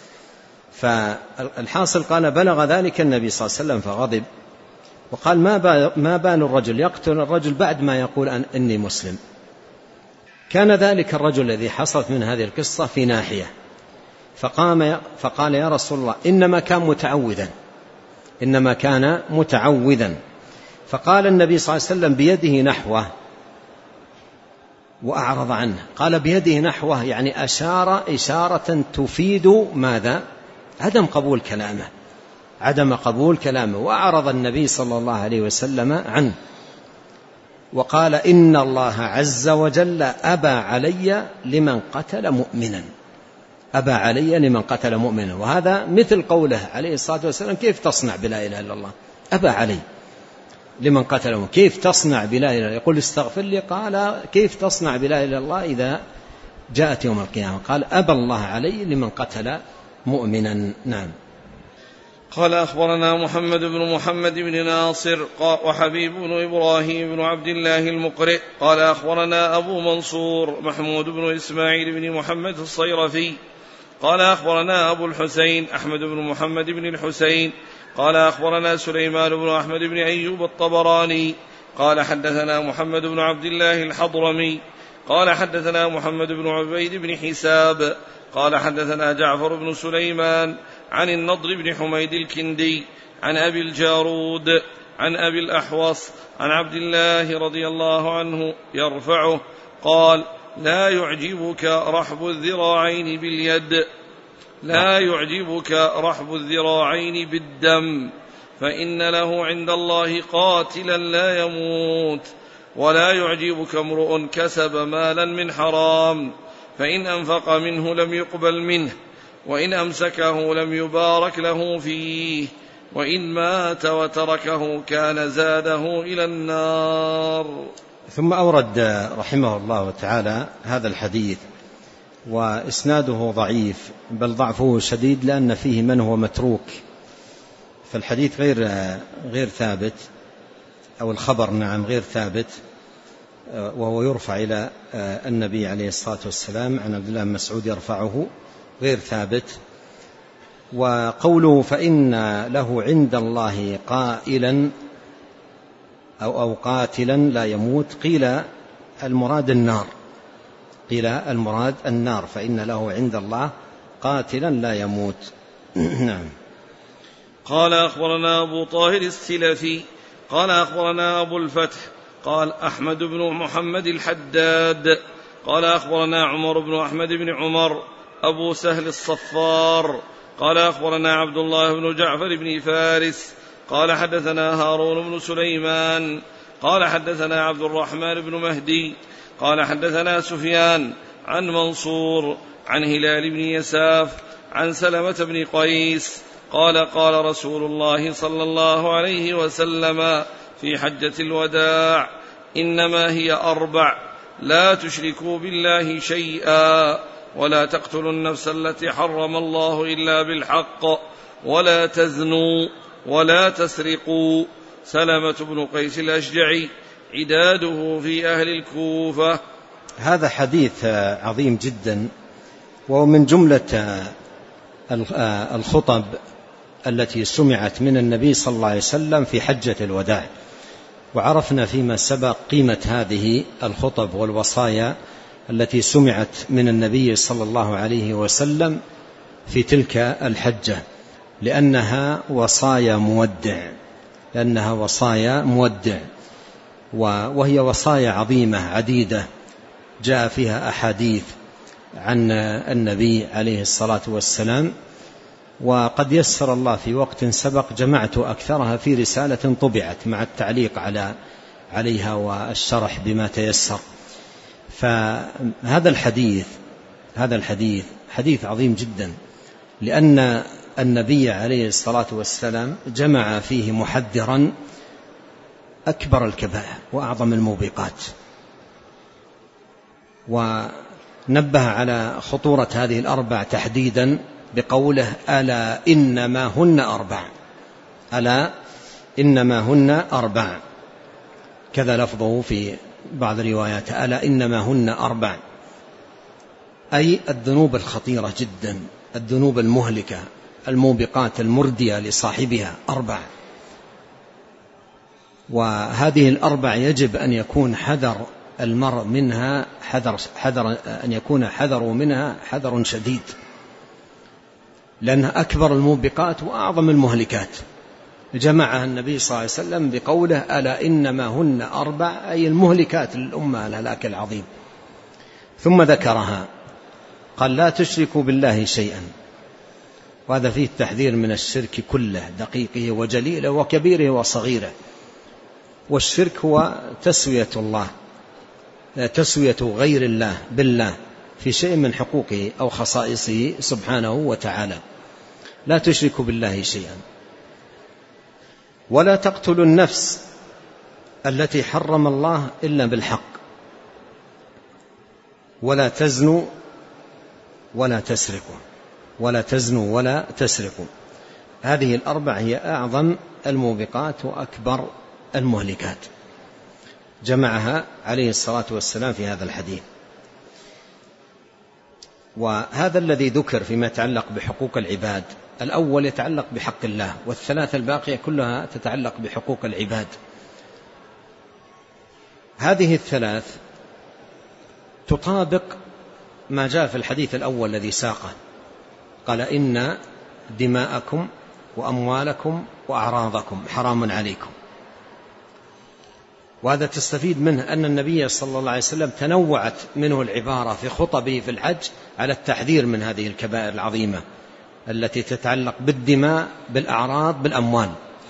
فالحاصل قال: بلغ ذلك النبي صلى الله عليه وسلم فغضب وقال: ما بال الرجل يقتل الرجل بعد ما يقول إني مسلم. كان ذلك الرجل الذي حصلت من هذه القصة في ناحية، فقام فقال: يا رسول الله، إنما كان متعوذا. فقال النبي صلى الله عليه وسلم بيده نحوه وأعرض عنه. قال بيده نحوه يعني أشار إشارة تفيد ماذا؟ عدم قبول كلامه، وأعرض النبي صلى الله عليه وسلم عنه وقال: إن الله عز وجل أبى علي لمن قتل مؤمنا. أبى علي لمن قتل مؤمنا. وهذا مثل قوله عليه الصلاة والسلام كيف تصنع بلا إله إلا الله؟ أبى علي لمن قتل مؤمنا. كيف تصنع بلا إله؟ يقول استغفر لي. قال كيف تصنع بلا إله إلا الله إذا جاءت يوم القيامة؟ قال أبى الله علي لمن قتل مؤمنا. نعم. قال أخبرنا محمد بن ناصر وحبيب بن إبراهيم بن عبد الله المقرئ قال أخبرنا أبو منصور محمود بن إسماعيل بن محمد الصيرفي قال أخبرنا أبو الحسين أحمد بن محمد بن الحسين قال أخبرنا سليمان بن أحمد بن أيوب الطبراني قال حدثنا محمد بن عبد الله الحضرمي قال حدثنا محمد بن عبيد بن حساب قال حدثنا جعفر بن سليمان عن النضر بن حميد الكندي عن أبي الجارود عن أبي الأحوص عن عبد الله رضي الله عنه يرفعه قال لا يعجبك رحب الذراعين باليد، لا يعجبك رحب الذراعين بالدم، فإن له عند الله قاتلا لا يموت، ولا يعجبك امرؤ كسب مالا من حرام، فإن أنفق منه لم يقبل منه، وإن أمسكه لم يبارك له فيه، وإن مات وتركه كان زاده إلى النار. ثم أورد رحمه الله تعالى هذا الحديث، وإسناده ضعيف، بل ضعفه شديد لأن فيه من هو متروك، فالحديث غير ثابت، أو الخبر نعم غير ثابت، وهو يرفع إلى النبي عليه الصلاة والسلام عن عبد الله بن مسعود يرفعه غير ثابت. وقوله فإن له عند الله قائلا أو قاتلا لا يموت، قيل المراد النار، قيل المراد النار، فإن له عند الله قاتلا لا يموت. نعم. قال أخبرنا أبو طاهر السلفي قال أخبرنا أبو الفتح قال أحمد بن محمد الحداد قال أخبرنا عمر بن أحمد بن عمر أبو سهل الصفار قال أخبرنا عبد الله بن جعفر بن فارس قال حدثنا هارون بن سليمان قال حدثنا عبد الرحمن بن مهدي قال حدثنا سفيان عن منصور عن هلال بن يساف عن سلمة بن قيس قال قال رسول الله صلى الله عليه وسلم في حجة الوداع إنما هي 4: لا تشركوا بالله شيئا، ولا تقتلوا النفس التي حرم الله إلا بالحق، ولا تزنوا، ولا تسرقوا. سلمة بن قيس الأشجعي عداده في أهل الكوفة. هذا حديث عظيم جدا، ومن جملة الخطب التي سمعت من النبي صلى الله عليه وسلم في حجة الوداع، وعرفنا فيما سبق قيمة هذه الخطب والوصايا التي سمعت من النبي صلى الله عليه وسلم في تلك الحجة، لأنها وصايا مودع، وهي وصايا عظيمة عديدة جاء فيها أحاديث عن النبي عليه الصلاة والسلام، وقد يسر الله في وقت سبق جمعت أكثرها في رسالة طبعت مع التعليق عليها والشرح بما تيسر. فهذا الحديث حديث عظيم جدا، لأن النبي عليه الصلاة والسلام جمع فيه محذرا أكبر الكبائر وأعظم الموبقات، ونبه على خطورة هذه ال4 تحديدا بقوله ألا إنما هن 4، ألا إنما هن 4، كذا لفظه في بعض الروايات ألا إنما هن 4، أي الذنوب الخطيرة جدا، الذنوب المهلكة الموبقات المردية لصاحبها 4. وهذه ال4 يجب أن يكون حذر المرء منها أن يكون حذر منها حذر شديد، لأنها أكبر الموبقات وأعظم المهلكات. جمعها النبي صلى الله عليه وسلم بقوله ألا إنما هن 4، أي المهلكات للأمة الهلاك العظيم. ثم ذكرها قال لا تشركوا بالله شيئا، وهذا فيه التحذير من الشرك كله، دقيقه وجليله وكبيره وصغيره. والشرك هو تسوية غير الله بالله، في شيء من حقوقه أو خصائصه سبحانه وتعالى. لا تشركوا بالله شيئا. ولا تقتلوا النفس التي حرم الله إلا بالحق، ولا تزنوا ولا تسرقوا، ولا تزنوا ولا تسرقوا. هذه الأربع هي أعظم الموبقات وأكبر المهلكات، جمعها عليه الصلاة والسلام في هذا الحديث. وهذا الذي ذكر فيما يتعلق بحقوق العباد، الأول يتعلق بحق الله، والثلاثة الباقية كلها تتعلق بحقوق العباد. هذه الثلاث تطابق ما جاء في الحديث الأول الذي ساقه، قال إن دماءكم وأموالكم وأعراضكم حرام عليكم. وهذا تستفيد منه أن النبي صلى الله عليه وسلم تنوعت منه العبارة في خطبه في الحج على التحذير من هذه الكبائر العظيمة التي تتعلق بالدماء بالأعراض بالأموال.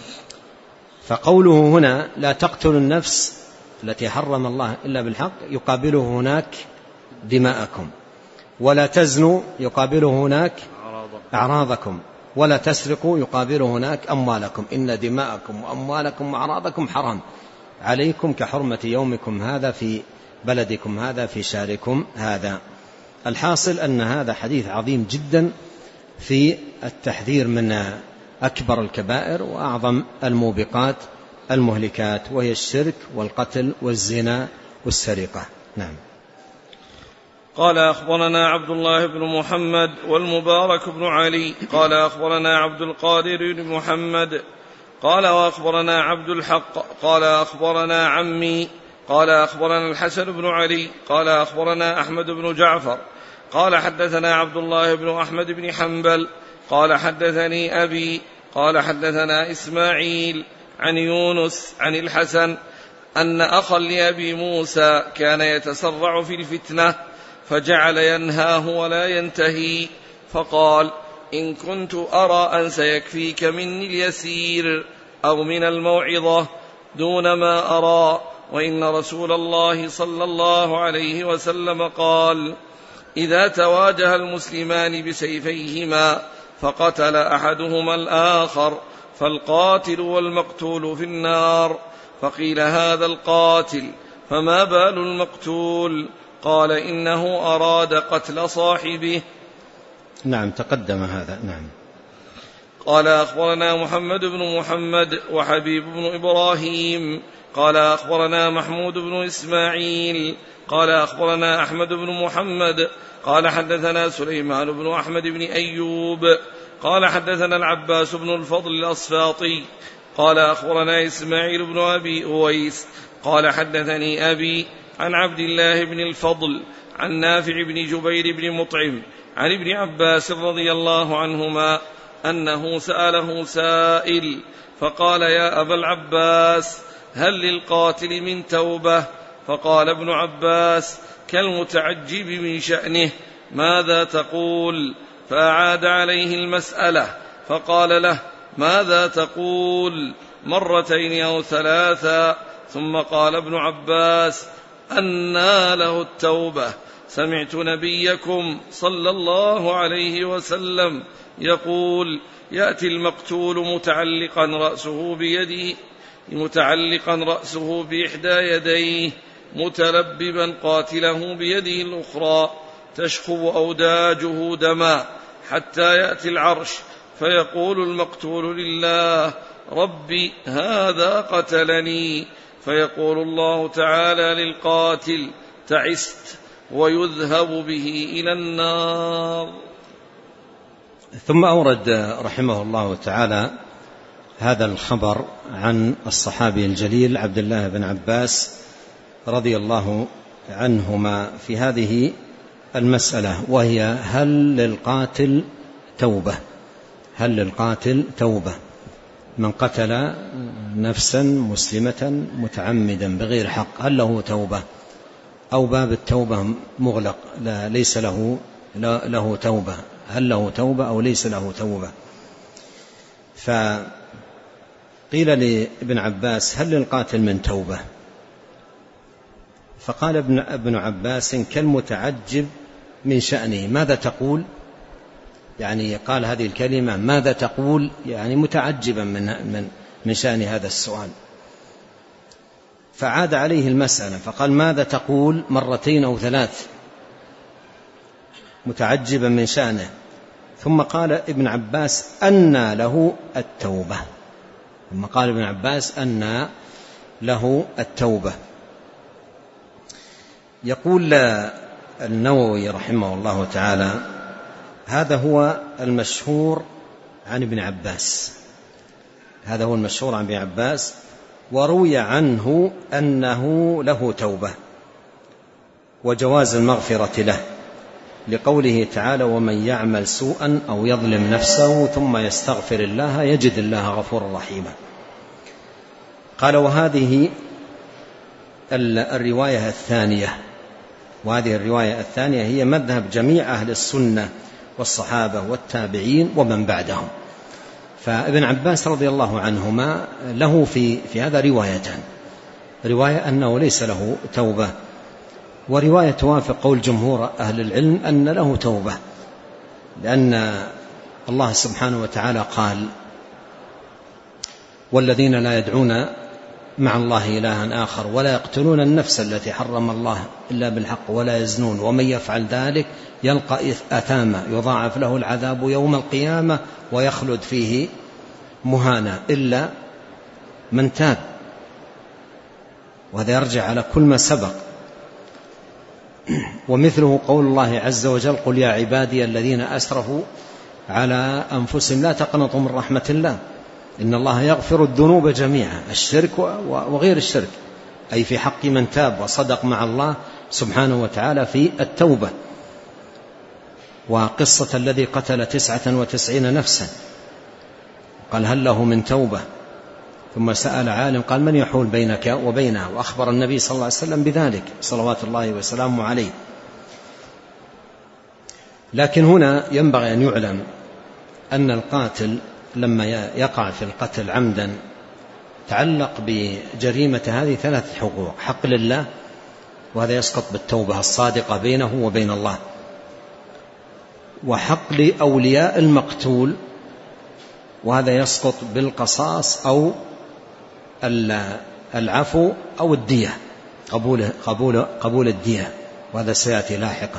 فقوله هنا لا تقتلوا النفس التي حرم الله إلا بالحق يقابله هناك دماءكم، ولا تزنوا يقابله هناك أعراضكم، ولا تسرقوا يقابله هناك أموالكم. إن دماءكم وأموالكم وأعراضكم حرام عليكم كحرمة يومكم هذا في بلدكم هذا في شهركم هذا. الحاصل أن هذا حديث عظيم جدا في التحذير من أكبر الكبائر وأعظم الموبقات المهلكات، وهي الشرك والقتل والزنا والسرقة. نعم. قال أخبرنا عبد الله بن محمد والمبارك بن علي قال أخبرنا عبد القادر بن محمد قال وأخبرنا عبد الحق قال أخبرنا عمي قال أخبرنا الحسن بن علي قال أخبرنا أحمد بن جعفر قال حدثنا عبد الله بن أحمد بن حنبل قال حدثني أبي قال حدثنا إسماعيل عن يونس عن الحسن أن أخا لأبي موسى كان يتسرع في الفتنة فجعل ينهاه ولا ينتهي، فقال إن كنت أرى أن سيكفيك مني اليسير أو من الموعظة دون ما أرى، وإن رسول الله صلى الله عليه وسلم قال إذا تواجه المسلمان بسيفيهما فقتل أحدهما الآخر فالقاتل والمقتول في النار. فقيل هذا القاتل فما بال المقتول؟ قال إنه أراد قتل صاحبه. نعم تقدم هذا. نعم. قال أخبرنا محمد بن محمد وحبيب بن إبراهيم قال أخبرنا محمود بن إسماعيل قال أخبرنا أحمد بن محمد قال حدثنا سليمان بن أحمد بن أيوب قال حدثنا العباس بن الفضل الأصفاطي قال أخبرنا إسماعيل بن أبي أويس قال حدثني أبي عن عبد الله بن الفضل عن نافع بن جبير بن مطعم عن ابن عباس رضي الله عنهما أنه سأله سائل فقال يا أبا العباس هل للقاتل من توبة؟ فقال ابن عباس كالمتعجب من شأنه ماذا تقول؟ فأعاد عليه المسألة فقال له ماذا تقول؟ مرتين أو ثلاثا، ثم قال ابن عباس أنى له التوبة؟ سمعت نبيكم صلى الله عليه وسلم يقول يأتي المقتول متعلقا رأسه بإحدى يديه متلببا قاتله بيده الأخرى تشخب أوداجه دما حتى يأتي العرش فيقول المقتول لله ربي هذا قتلني، فيقول الله تعالى للقاتل تعست، ويذهب به إلى النار. ثم أورد رحمه الله تعالى هذا الخبر عن الصحابي الجليل عبد الله بن عباس رضي الله عنهما في هذه المسألة، وهي هل للقاتل توبة؟ هل للقاتل توبة؟ من قتل نفسا مسلمة متعمدا بغير حق هل له توبة؟ أو باب التوبة مغلق ليس له توبة؟ هل له توبة أو ليس له توبة؟ فقيل لابن عباس هل للقاتل من توبة؟ فقال ابن عباس كالمتعجب من شأنه ماذا تقول؟ يعني قال هذه الكلمة ماذا تقول، يعني متعجبا من شأن هذا السؤال. فعاد عليه المسألة فقال ماذا تقول 2 أو 3 متعجبا من شأنه. ثم قال ابن عباس أنى له التوبة. ثم قال ابن عباس أنى له التوبة. يقول النووي رحمه الله تعالى هذا هو المشهور عن ابن عباس، هذا هو المشهور عن ابن عباس، وروي عنه أنه له توبة وجواز المغفرة له، لقوله تعالى ومن يعمل سوءا أو يظلم نفسه ثم يستغفر الله يجد الله غفورا رحيما. قال وهذه الرواية الثانية، وهذه الرواية الثانية هي مذهب جميع أهل السنة والصحابة والتابعين ومن بعدهم. فابن عباس رضي الله عنهما له في هذا روايتان، رواية أنه ليس له توبة، ورواية توافق قول جمهور أهل العلم أن له توبة، لأن الله سبحانه وتعالى قال والذين لا يدعون مع الله إلها آخر ولا يقتلون النفس التي حرم الله إلا بالحق ولا يزنون ومن يفعل ذلك يلقى أثاما يضاعف له العذاب يوم القيامة ويخلد فيه مهانا إلا من تاب. وهذا يرجع على كل ما سبق. ومثله قول الله عز وجل قل يا عبادي الذين أسرفوا على أنفسهم لا تقنطوا من رحمة الله إن الله يغفر الذنوب جميعا، الشرك وغير الشرك، أي في حق من تاب وصدق مع الله سبحانه وتعالى في التوبة. وقصة الذي قتل 99 نفسا قال هل له من توبة، ثم سأل عالم قال من يحول بينك وبينها، وأخبر النبي صلى الله عليه وسلم بذلك صلوات الله وسلامه عليه. لكن هنا ينبغي أن يعلم أن القاتل لما يقع في القتل عمدا تعلق بجريمة هذه 3 حقوق: حق لله، وهذا يسقط بالتوبة الصادقة بينه وبين الله، وحق لأولياء المقتول، وهذا يسقط بالقصاص أو العفو أو الدية، قبول الدية، وهذا سيأتي لاحقا.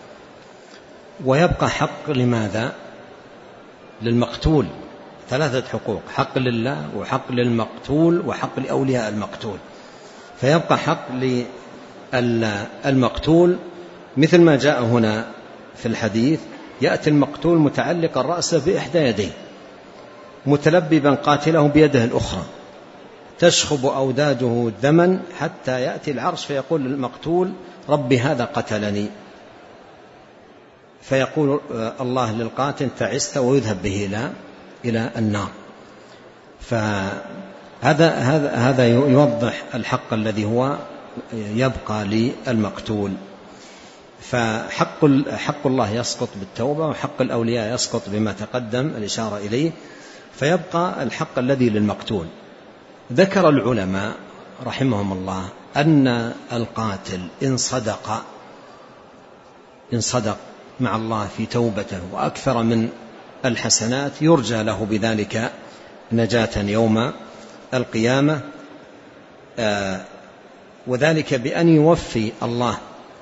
ويبقى حق لماذا؟ للمقتول 3 حقوق: حق لله وحق للمقتول وحق لأولياء المقتول. فيبقى حق للمقتول مثل ما جاء هنا في الحديث: يأتي المقتول متعلق الرأس بإحدى يديه متلببا قاتله بيده الأخرى تشخب أوداجه دما حتى يأتي العرش فيقول للمقتول ربي هذا قتلني، فيقول الله للقاتل تعست، ويذهب به إلى النار. فهذا يوضح الحق الذي هو يبقى للمقتول. فحق الله يسقط بالتوبة، وحق الأولياء يسقط بما تقدم الإشارة إليه، فيبقى الحق الذي للمقتول. ذكر العلماء رحمهم الله أن القاتل إن صدق مع الله في توبته وأكثر من الحسنات يرجى له بذلك نجاة يوم القيامة، وذلك بأن يوفي الله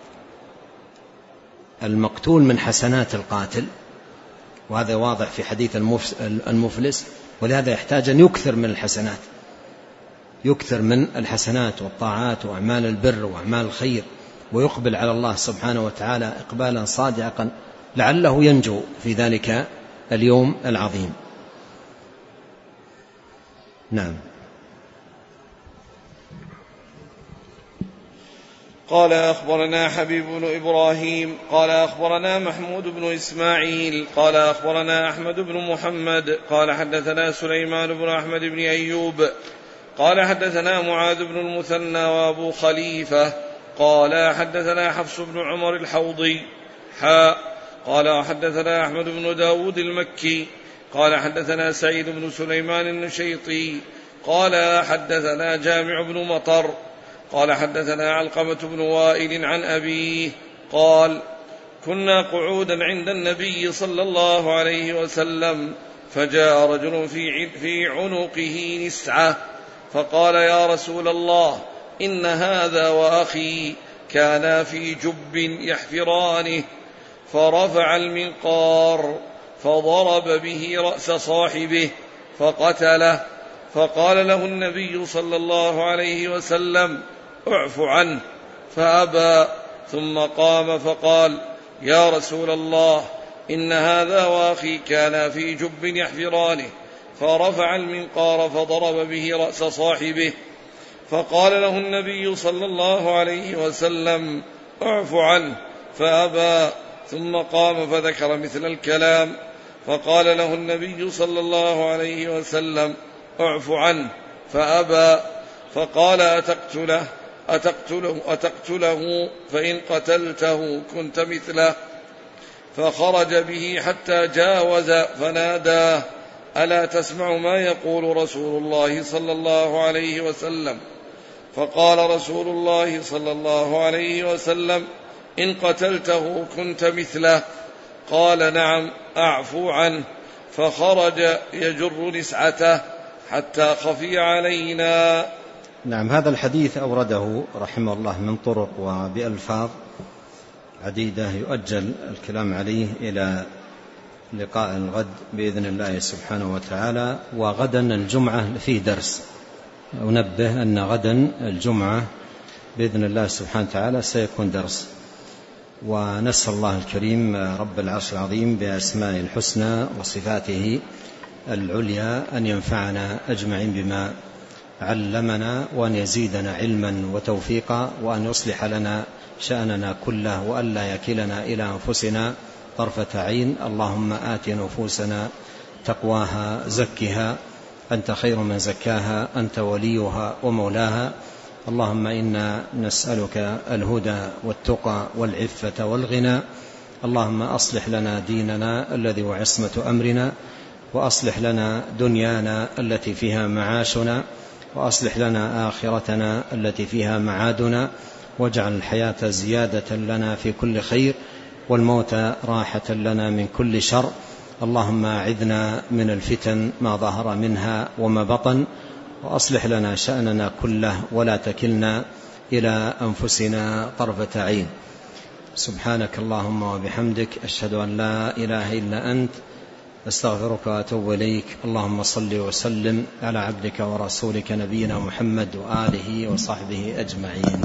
المقتول من حسنات القاتل، وهذا واضح في حديث المفلس، ولهذا يحتاج أن يكثر من الحسنات والطاعات وأعمال البر وأعمال الخير، ويقبل على الله سبحانه وتعالى إقبالا صادقا لعله ينجو في ذلك اليوم العظيم. نعم. قال أخبرنا حبيب بن إبراهيم قال أخبرنا محمود بن إسماعيل قال أخبرنا أحمد بن محمد قال حدثنا سليمان بن أحمد بن أيوب قال حدثنا معاذ بن المثنى وأبو خليفة قال حدثنا حفص بن عمر الحوضي قال حدثنا أحمد بن داود المكي قال حدثنا سعيد بن سليمان النشيطي قال حدثنا جامع بن مطر قال حدثنا علقمة بن وائل عن أبيه قال كنا قعودا عند النبي صلى الله عليه وسلم، فجاء رجل في عنقه نسعة، فقال: يا رسول الله، إن هذا وأخي كانا في جب يحفرانه، فرفع المنقار فضرب به رأس صاحبه فقتله، فقال له النبي صلى الله عليه وسلم: اعف عنه، فأبى، ثم قام فقال: يا رسول الله، إن هذا وأخي كانا في جب يحفرانه، فرفع المنقار فضرب به رأس صاحبه، فقال له النبي صلى الله عليه وسلم: اعف عنه، فأبى، ثم قام فذكر مثل الكلام، فقال له النبي صلى الله عليه وسلم: اعف عنه، فأبى، فقال: أتقتله فإن قتلته كنت مثله. فخرج به حتى جاوز فناداه: ألا تسمع ما يقول رسول الله صلى الله عليه وسلم؟ فقال رسول الله صلى الله عليه وسلم: إن قتلته كنت مثله. قال: نعم، أعفو عنه. فخرج يجر نسعته حتى خفي علينا. نعم، هذا الحديث أورده رحمه الله من طرق وبألفاظ عديدة، يؤجل الكلام عليه إلى لقاء الغد بإذن الله سبحانه وتعالى. وغدا الجمعة فيه درس، أنبه أن غدا الجمعة بإذن الله سبحانه وتعالى سيكون درس. ونسأل الله الكريم رب العرش العظيم بأسمائه الحسنى وصفاته العليا أن ينفعنا أجمعين بما علمنا، وأن يزيدنا علما وتوفيقا، وأن يصلح لنا شأننا كله، وأن لا يكلنا إلى أنفسنا طرفة عين. اللهم آت نفوسنا تقواها، زكها، أنت خير من زكاها، أنت وليها ومولاها. اللهم إنا نسألك الهدى والتقى والعفة والغنى. اللهم أصلح لنا ديننا الذي هو عصمة أمرنا، وأصلح لنا دنيانا التي فيها معاشنا، وأصلح لنا آخرتنا التي فيها معادنا، واجعل الحياة زيادة لنا في كل خير، والموت راحة لنا من كل شر. اللهم أعذنا من الفتن ما ظهر منها وما بطن، وأصلح لنا شأننا كله، ولا تكلنا إلى أنفسنا طرفة عين. سبحانك اللهم وبحمدك، أشهد أن لا إله إلا أنت، أستغفرك وأتوب إليك. اللهم صل وسلم على عبدك ورسولك نبينا محمد وآله وصحبه أجمعين.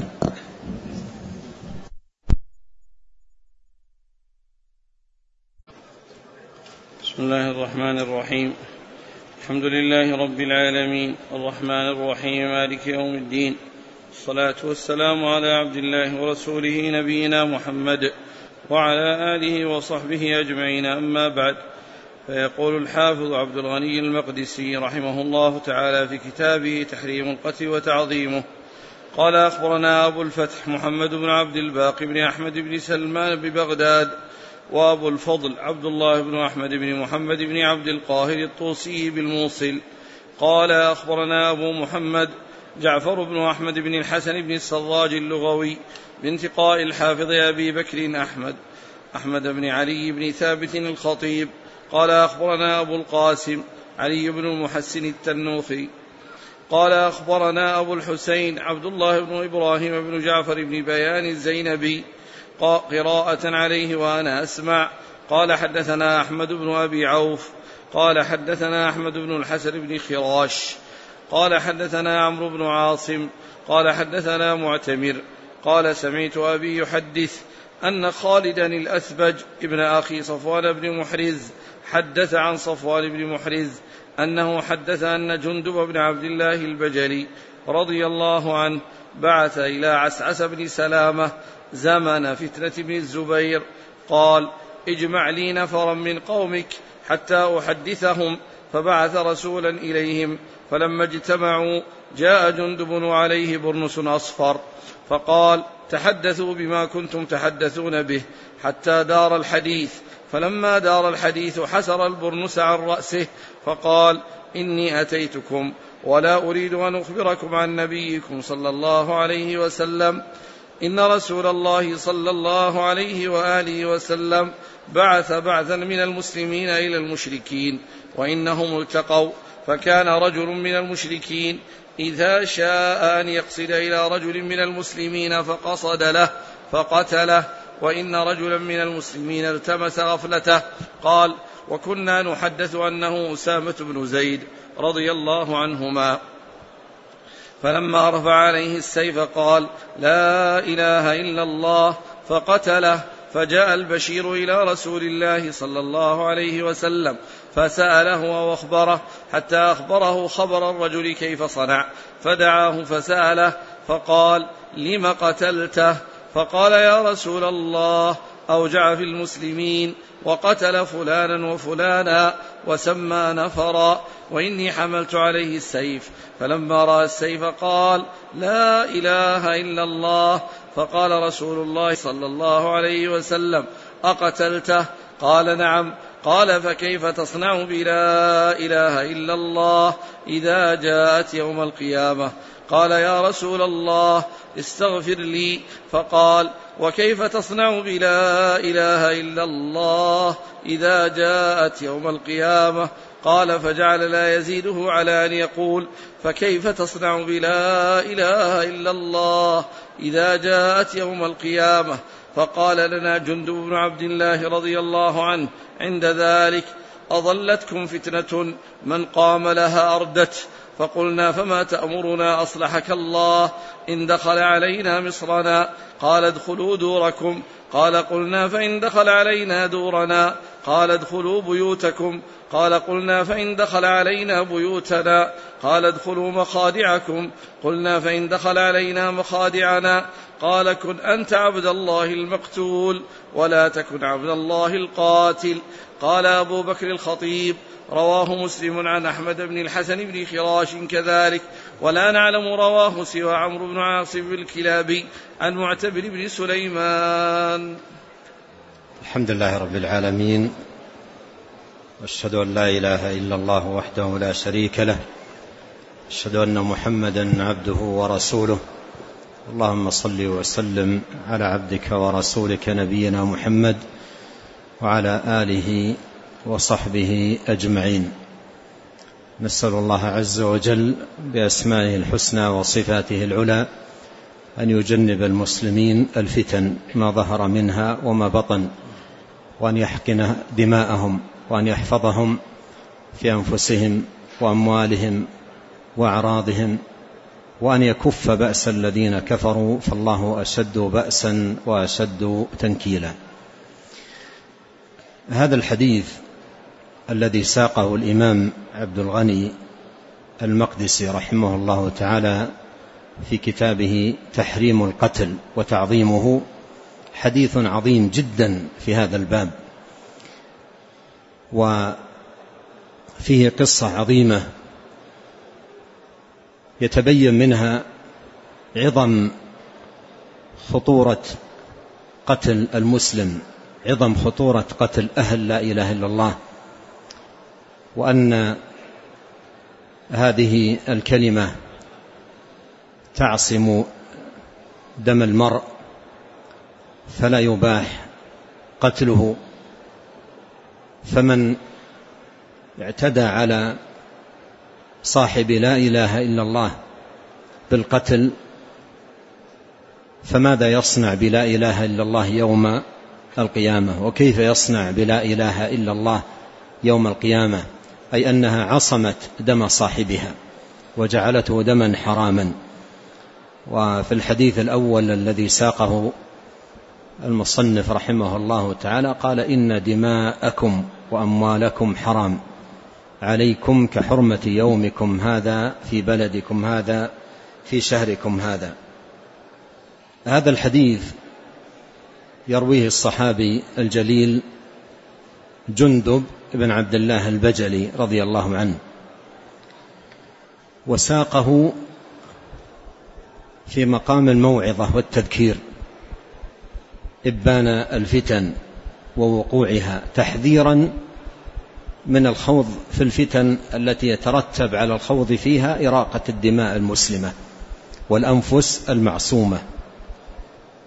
بسم الله الرحمن الرحيم. الحمد لله رب العالمين، الرحمن الرحيم، مالك يوم الدين، الصلاة والسلام على عبد الله ورسوله نبينا محمد وعلى آله وصحبه أجمعين، أما بعد. فيقول الحافظ عبد الغني المقدسي رحمه الله تعالى في كتابه تحريم القتل وتعظيمه: قال: أخبرنا أبو الفتح محمد بن عبد الباقي بن أحمد بن سلمان ببغداد، وأبو الفضل عبد الله بن أحمد بن محمد بن عبد القاهر الطوسي بالموصل. قال: أخبرنا أبو محمد جعفر بن أحمد بن الحسن بن السراج اللغوي بانتقاء الحافظ أبي بكر أحمد بن علي بن ثابت الخطيب. قال: أخبرنا أبو القاسم علي بن المحسن التنوخي. قال: أخبرنا أبو الحسين عبد الله بن إبراهيم بن جعفر بن بيان الزينبي قراءة عليه وأنا أسمع. قال: حدثنا أحمد بن أبي عوف قال: حدثنا أحمد بن الحسن بن خراش قال: حدثنا عمرو بن عاصم قال: حدثنا معتمر قال: سمعت أبي يحدث أن خالدا الأثبج ابن أخي صفوان بن محرز حدث عن صفوان بن محرز أنه حدث أن جندب بن عبد الله البجلي رضي الله عنه بعث إلى عسعس بن سلامة زمن فتنة بن الزبير، قال: اجمع لي نفرا من قومك حتى أحدثهم، فبعث رسولا إليهم، فلما اجتمعوا جاء جندب عليه برنس أصفر، فقال: تحدثوا بما كنتم تحدثون به حتى دار الحديث. فلما دار الحديث حسر البرنس عن رأسه، فقال: إني أتيتكم ولا أريد أن أخبركم عن نبيكم صلى الله عليه وسلم إن رسول الله صلى الله عليه وآله وسلم بعث بعثا من المسلمين إلى المشركين وإنهم التقوا، فكان رجل من المشركين إذا شاء أن يقصد إلى رجل من المسلمين فقصد له فقتله، وإن رجلا من المسلمين التمس غفلته. قال: وكنا نحدث أنه أسامة بن زيد رضي الله عنهما، فلما رفع عليه السيف قال: لا إله إلا الله، فقتله. فجاء البشير إلى رسول الله صلى الله عليه وسلم فسأله وأخبره حتى أخبره خبر الرجل كيف صنع، فدعاه فسأله فقال: لم قتلته؟ فقال: يا رسول الله، أوجع في المسلمين وقتل فلانا وفلانا وسمى نفرا، وإني حملت عليه السيف. فلما رأى السيف قال: لا إله إلا الله. فقال رسول الله صلى الله عليه وسلم: أقتلته؟ قال: نعم. قال: فكيف تصنع بلا إله إلا الله إذا جاءت يوم القيامة؟ قال: يا رسول الله، استغفر لي. فقال: وكيف تصنع بلا إله إلا الله إذا جاءت يوم القيامة؟ قال: فجعل لا يزيده على أن يقول: فكيف تصنع بلا إله إلا الله إذا جاءت يوم القيامة؟ فقال لنا جندب بن عبد الله رضي الله عنه عند ذلك: أضلتكم فتنة من قام لها أردت. فقلنا: فما تأمرنا أصلحك الله إن دخل علينا مصرنا؟ قال: ادخلوا دوركم. قال: قلنا: فإن دخل علينا دورنا؟ قال: ادخلوا بيوتكم. قال: قلنا: فإن دخل علينا بيوتنا؟ قال: ادخلوا مخادعكم. قلنا: فإن دخل علينا مخادعنا؟ قال: كن أنت عبد الله المقتول ولا تكن عبد الله القاتل. قال أبو بكر الخطيب: رواه مسلم عن أحمد بن الحسن بن خراش كذلك، ولا نعلم رواه سوى عمرو بن عاصم الكلابي عن معتبر بن سليمان. الحمد لله رب العالمين، واشهد أن لا إله إلا الله وحده لا شريك له، أشهد أن محمدا عبده ورسوله. اللهم صل وسلم على عبدك ورسولك نبينا محمد وعلى آله وصحبه أجمعين. نسأل الله عز وجل بأسمائه الحسنى وصفاته العلى أن يجنب المسلمين الفتن ما ظهر منها وما بطن، وأن يحقن دماءهم، وأن يحفظهم في أنفسهم وأموالهم وأعراضهم، وأن يكف بأس الذين كفروا، فالله أشد بأسا وأشد تنكيلا. هذا الحديث الذي ساقه الإمام عبد الغني المقدسي رحمه الله تعالى في كتابه تحريم القتل وتعظيمه حديث عظيم جدا في هذا الباب، وفيه قصة عظيمة يتبين منها عظم خطورة قتل المسلم، عظم خطورة قتل أهل لا إله إلا الله، وأن هذه الكلمة تعصم دم المرء فلا يباح قتله، فمن اعتدى على صاحب لا إله إلا الله بالقتل فماذا يصنع بلا إله إلا الله يوم القيامة؟ وكيف يصنع بلا إله إلا الله يوم القيامة؟ أي أنها عصمت دم صاحبها وجعلته دما حراما. وفي الحديث الأول الذي ساقه المصنف رحمه الله تعالى قال: إن دماءكم وأموالكم حرام عليكم كحرمة يومكم هذا في بلدكم هذا في شهركم هذا. هذا الحديث يرويه الصحابي الجليل جندب بن عبد الله البجلي رضي الله عنه، وساقه في مقام الموعظة والتذكير، إبان الفتن ووقوعها، تحذيرا من الخوض في الفتن التي يترتب على الخوض فيها إراقة الدماء المسلمة والأنفس المعصومة.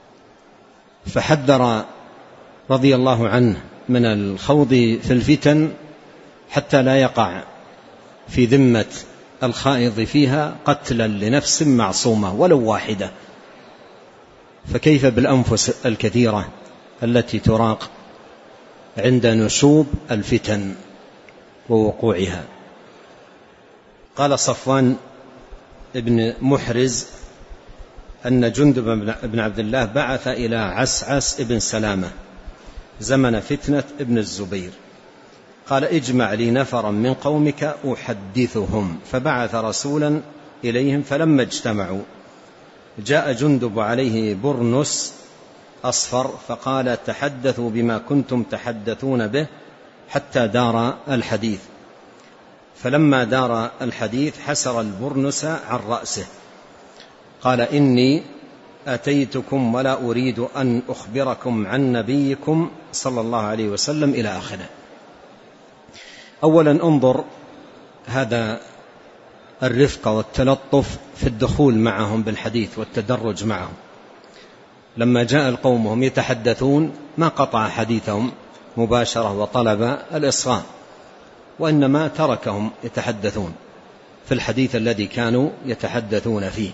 فحذر رضي الله عنه من الخوض في الفتن حتى لا يقع في ذمة الخائض فيها قتلا لنفس معصومة ولو واحدة، فكيف بالأنفس الكثيرة التي تراق عند نشوب الفتن ووقوعها. قال صفوان بن محرز أن جندب بن عبد الله بعث إلى عسعس بن سلامة زمن فتنة ابن الزبير، قال اجمع لي نفرا من قومك أحدثهم، فبعث رسولا إليهم، فلما اجتمعوا جاء جندب عليه برنس أصفر فقال تحدثوا بما كنتم تحدثون به حتى دار الحديث، فلما دار الحديث حسر البرنس عن رأسه، قال إني أتيتكم ولا أريد أن أخبركم عن نبيكم صلى الله عليه وسلم إلى آخره. أولا انظر هذا الرفق والتلطف في الدخول معهم بالحديث والتدرج معهم. لما جاء القوم وهم يتحدثون ما قطع حديثهم مباشرة وطلب الإصغاء، وإنما تركهم يتحدثون في الحديث الذي كانوا يتحدثون فيه.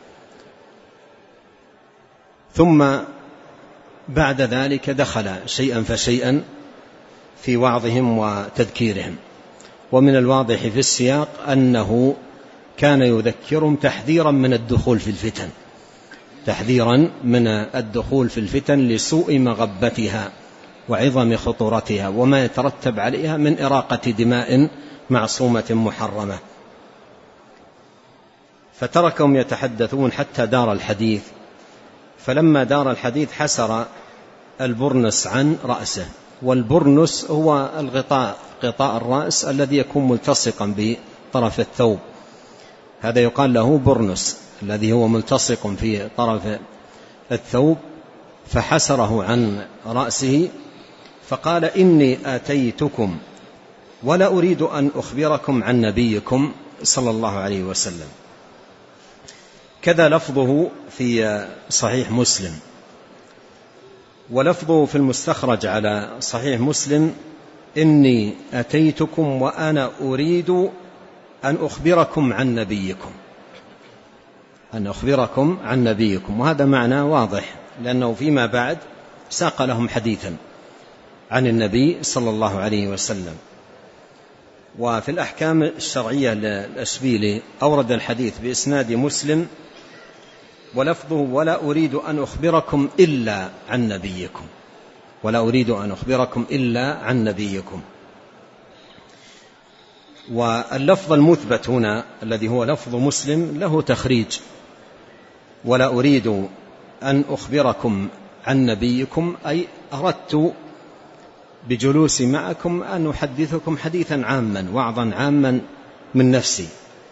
ثم بعد ذلك دخل شيئا فشيئا في وعظهم وتذكيرهم. ومن الواضح في السياق أنه كان يذكرهم تحذيرا من الدخول في الفتن، تحذيرا من الدخول في الفتن لسوء مغبتها وعظم خطورتها وما يترتب عليها من إراقة دماء معصومة محرمة. فتركهم يتحدثون حتى دار الحديث، فلما دار الحديث حسر البرنس عن رأسه، والبرنس هو الغطاء، غطاء الرأس الذي يكون ملتصقا بطرف الثوب، هذا يقال له برنس الذي هو ملتصق في طرف الثوب، فحسره عن رأسه فقال إني آتيتكم ولا أريد أن أخبركم عن نبيكم صلى الله عليه وسلم. كذا لفظه في صحيح مسلم، ولفظه في المستخرج على صحيح مسلم إني أتيتكم وأنا أريد أن أخبركم عن نبيكم، أن أخبركم عن نبيكم، وهذا معنى واضح لأنه فيما بعد ساق لهم حديثا عن النبي صلى الله عليه وسلم. وفي الأحكام الشرعية للأشبيلي أورد الحديث بإسناد مسلم ولفظه ولا أريد أن أخبركم إلا عن نبيكم، ولا أريد أن أخبركم إلا عن نبيكم. واللفظ المثبت هنا الذي هو لفظ مسلم له تخريج، ولا أريد أن أخبركم عن نبيكم أي أردت بجلوسي معكم أن أحدثكم حديثا عاما وعظا عاما من نفسي،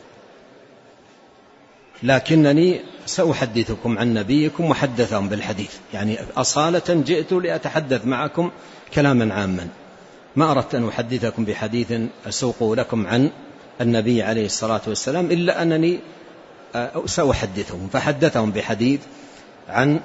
لكنني سأحدثكم عن نبيكم وحدثهم بالحديث، يعني أصالة جئت لأتحدث معكم كلاما عاما، ما أردت أن أحدثكم بحديث أسوق لكم عن النبي عليه الصلاة والسلام إلا أنني سأحدثهم. فحدثهم بحديث عن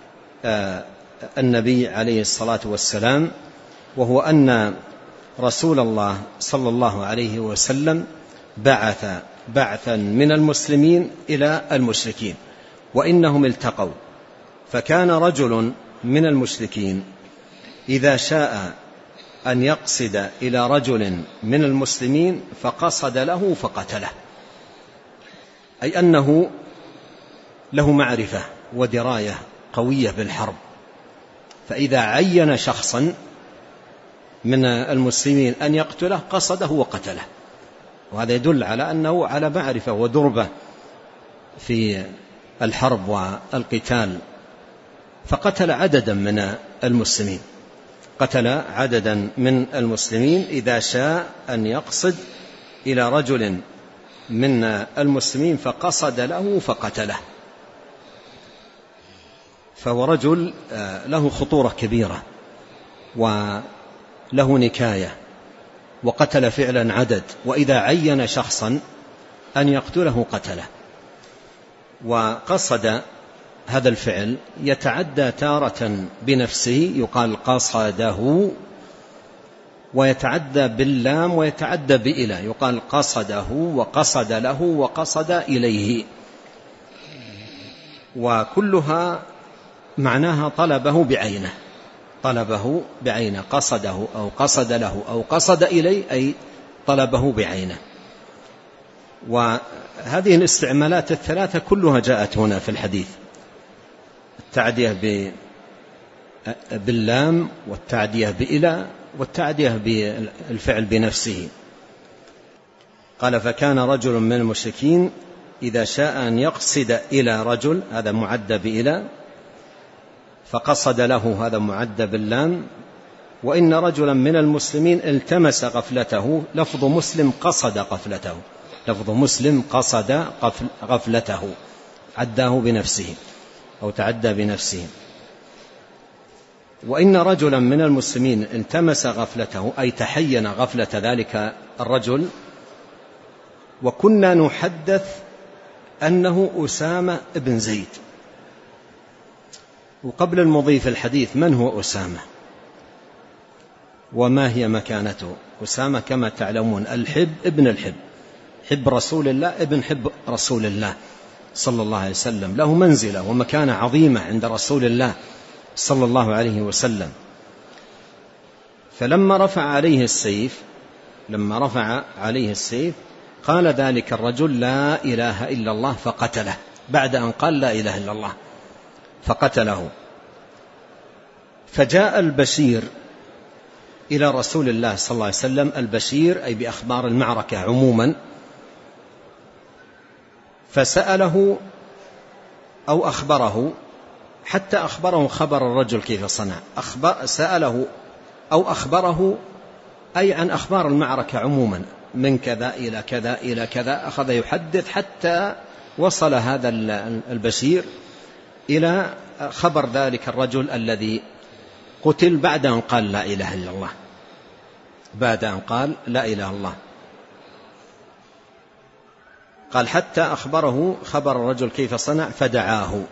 النبي عليه الصلاة والسلام، وهو أن رسول الله صلى الله عليه وسلم بعث بعثا من المسلمين إلى المشركين وإنهم التقوا، فكان رجل من المشركين إذا شاء أن يقصد إلى رجل من المسلمين فقصد له فقتله، أي أنه له معرفة ودراية قوية بالحرب، فإذا عين شخصا من المسلمين أن يقتله قصده وقتله، وهذا يدل على أنه على معرفة ودربة في الحرب والقتال. فقتل عددا من المسلمين، قتل عددا من المسلمين إذا شاء أن يقصد إلى رجل من المسلمين فقصد له فقتله. فهو رجل له خطورة كبيرة وله نكاية، وقتل فعلا عدد، وإذا عين شخصا أن يقتله قتله. وقصد هذا الفعل يتعدى تارة بنفسه يقال قصده، ويتعدى باللام ويتعدى بإلى يقال قصده وقصد له وقصد إليه، وكلها معناها طلبه بعينه، طلبه بعينه، قصده أو قصد له أو قصد إليه أي طلبه بعينه. وهذه الاستعمالات الثلاثة كلها جاءت هنا في الحديث، التعدية باللام والتعدية بإلى والتعدية بالفعل بنفسه. قال فكان رجل من المشركين إذا شاء أن يقصد إلى رجل، هذا معد بإلى، فقصد له، هذا معد باللام. وإن رجلا من المسلمين التمس غفلته، لفظ مسلم قصد غفلته، لفظ مسلم قصد غفلته، عداه بنفسه أو تعدى بنفسه. وإن رجلا من المسلمين التمس غفلته أي تحين غفلة ذلك الرجل، وكنا نحدث أنه أسامة بن زيد. وقبل المضي في الحديث من هو أسامة وما هي مكانته؟ أسامة كما تعلمون الحب ابن الحب، حب رسول الله ابن حب رسول الله صلى الله عليه وسلم، له منزلة ومكانة عظيمة عند رسول الله صلى الله عليه وسلم. فلما رفع عليه السيف قال ذلك الرجل لا إله إلا الله فقتله، بعد أن قال لا إله إلا الله فقتله. فجاء البشير إلى رسول الله صلى الله عليه وسلم، البشير أي بأخبار المعركة عموما، فسأله أو أخبره، حتى أخبره خبر الرجل كيف صنع، سأله أو أخبره أي عن أخبار المعركة عموما، من كذا إلى كذا إلى كذا، أخذ يحدث حتى وصل هذا البشير إلى خبر ذلك الرجل الذي قتل بعد أن قال لا إله إلا الله، بعد أن قال لا إله إلا الله. قال حتى أخبره خبر الرجل كيف صنع، فدعاه،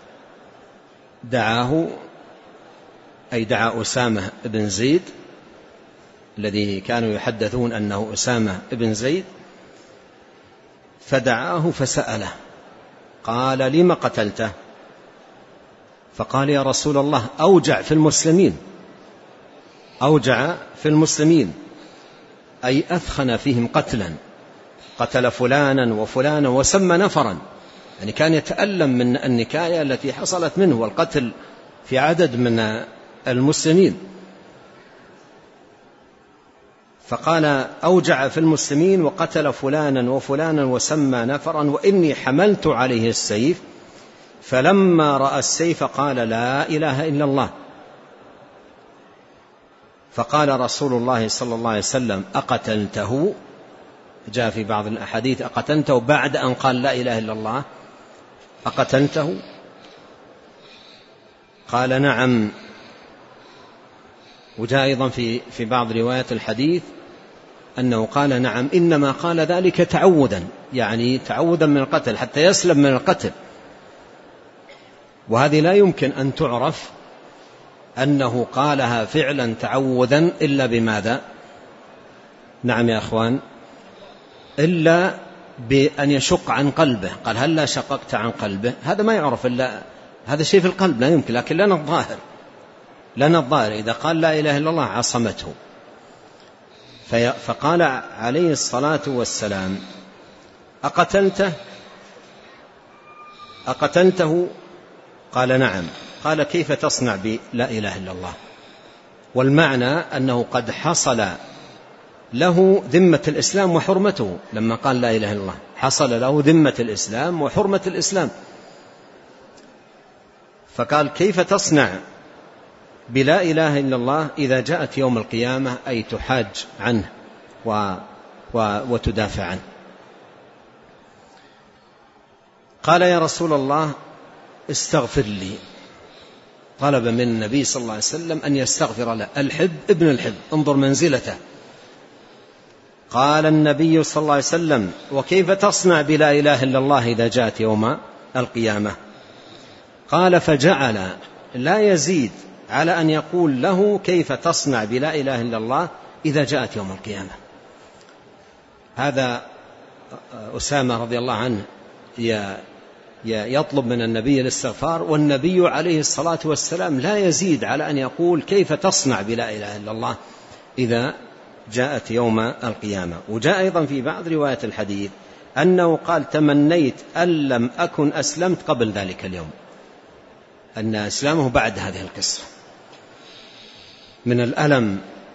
أي دعا أسامة بن زيد الذي كانوا يحدثون أنه أسامة بن زيد، فدعاه فسأله قال لما قتلته؟ فقال يا رسول الله أوجع في المسلمين أي أثخن فيهم قتلا، قتل فلانا وفلانا وسمى نفرا، يعني كان يتألم من النكاية التي حصلت منه والقتل في عدد من المسلمين. فقال أوجع في المسلمين وقتل فلانا وفلانا وسمى نفرا، وإني حملت عليه السيف، فلما رأى السيف قال لا إله إلا الله. فقال رسول الله صلى الله عليه وسلم أقتلته؟ جاء في بعض الأحاديث أقتلته بعد أن قال لا إله إلا الله، أقتلته؟ قال نعم. وجاء أيضا في بعض روايات الحديث أنه قال نعم، إنما قال ذلك تعودا، يعني تعودا من القتل حتى يسلم من القتل. وهذه لا يمكن أن تعرف أنه قالها فعلا تعودا إلا بماذا؟ نعم يا أخوان، إلا بأن يشق عن قلبه. قال هل لا شققت عن قلبه؟ هذا ما يعرف إلا هذا شيء في القلب لا يمكن، لكن لنا الظاهر إذا قال لا إله إلا الله عصمته. فقال عليه الصلاة والسلام أقتلته؟ قال نعم. قال كيف تصنع بلا إله إلا الله؟ والمعنى أنه قد حصل له ذمة الإسلام وحرمته، لما قال لا إله إلا الله حصل له ذمة الإسلام وحرمة الإسلام. فقال كيف تصنع بلا إله إلا الله إذا جاءت يوم القيامة، أي تحاج عنه وتدافع عنه. قال يا رسول الله استغفر لي، طلب من النبي صلى الله عليه وسلم أن يستغفر له، الحب ابن الحب، انظر منزلته. قال النبي صلى الله عليه وسلم وكيف تصنع بلا إله إلا الله إذا جاءت يوم القيامة؟ قال فجعل لا يزيد على أن يقول له كيف تصنع بلا إله إلا الله إذا جاءت يوم القيامة. هذا أسامة رضي الله عنه يطلب من النبي الاستغفار، والنبي عليه الصلاة والسلام لا يزيد على أن يقول كيف تصنع بلا إله إلا الله إذا جاءت يوم القيامة. وجاء أيضا في بعض روايات الحديث أنه قال تمنيت أن لم أكن أسلمت قبل ذلك اليوم، أن إسلامه بعد هذه القصة من الألم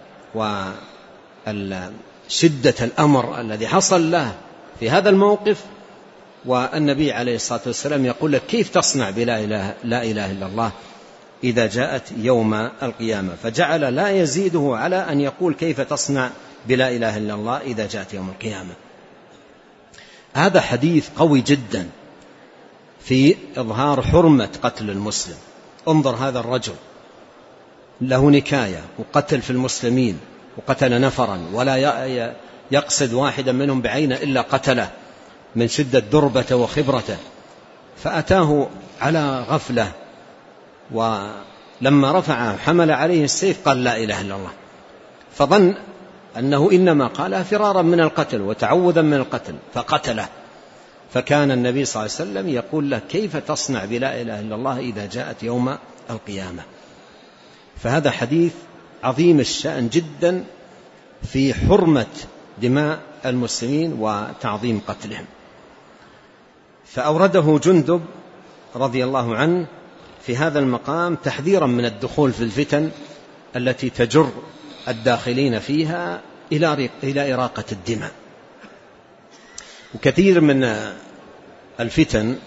وشدة الأمر الذي حصل له في هذا الموقف. والنبي عليه الصلاة والسلام يقول لك كيف تصنع بلا إله إلا الله إذا جاءت يوم القيامة، فجعل لا يزيده على أن يقول كيف تصنع بلا إله إلا الله إذا جاءت يوم القيامة. هذا حديث قوي جدا في إظهار حرمة قتل المسلم. انظر هذا الرجل له نكاية وقتل في المسلمين وقتل نفرا ولا يقصد واحدا منهم بعينه إلا قتله من شدة دربته وخبرته، فأتاه على غفلة، ولما رفعه حمل عليه السيف قال لا إله إلا الله، فظن أنه إنما قالها فرارا من القتل وتعوذا من القتل فقتله. فكان النبي صلى الله عليه وسلم يقول له كيف تصنع بلا إله إلا الله إذا جاءت يوم القيامة. فهذا حديث عظيم الشأن جدا في حرمة دماء المسلمين وتعظيم قتلهم. فأورده جندب رضي الله عنه في هذا المقام تحذيرا من الدخول في الفتن التي تجر الداخلين فيها إلى إراقة الدماء. وكثير من الفتن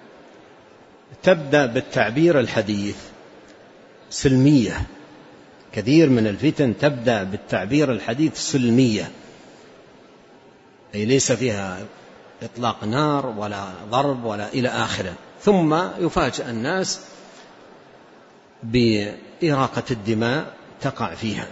تبدأ بالتعبير الحديث سلمية، كثير من الفتن تبدأ بالتعبير الحديث سلمية، أي ليس فيها إطلاق نار ولا ضرب ولا إلى آخره، ثم يفاجأ الناس بإراقة الدماء تقع فيها.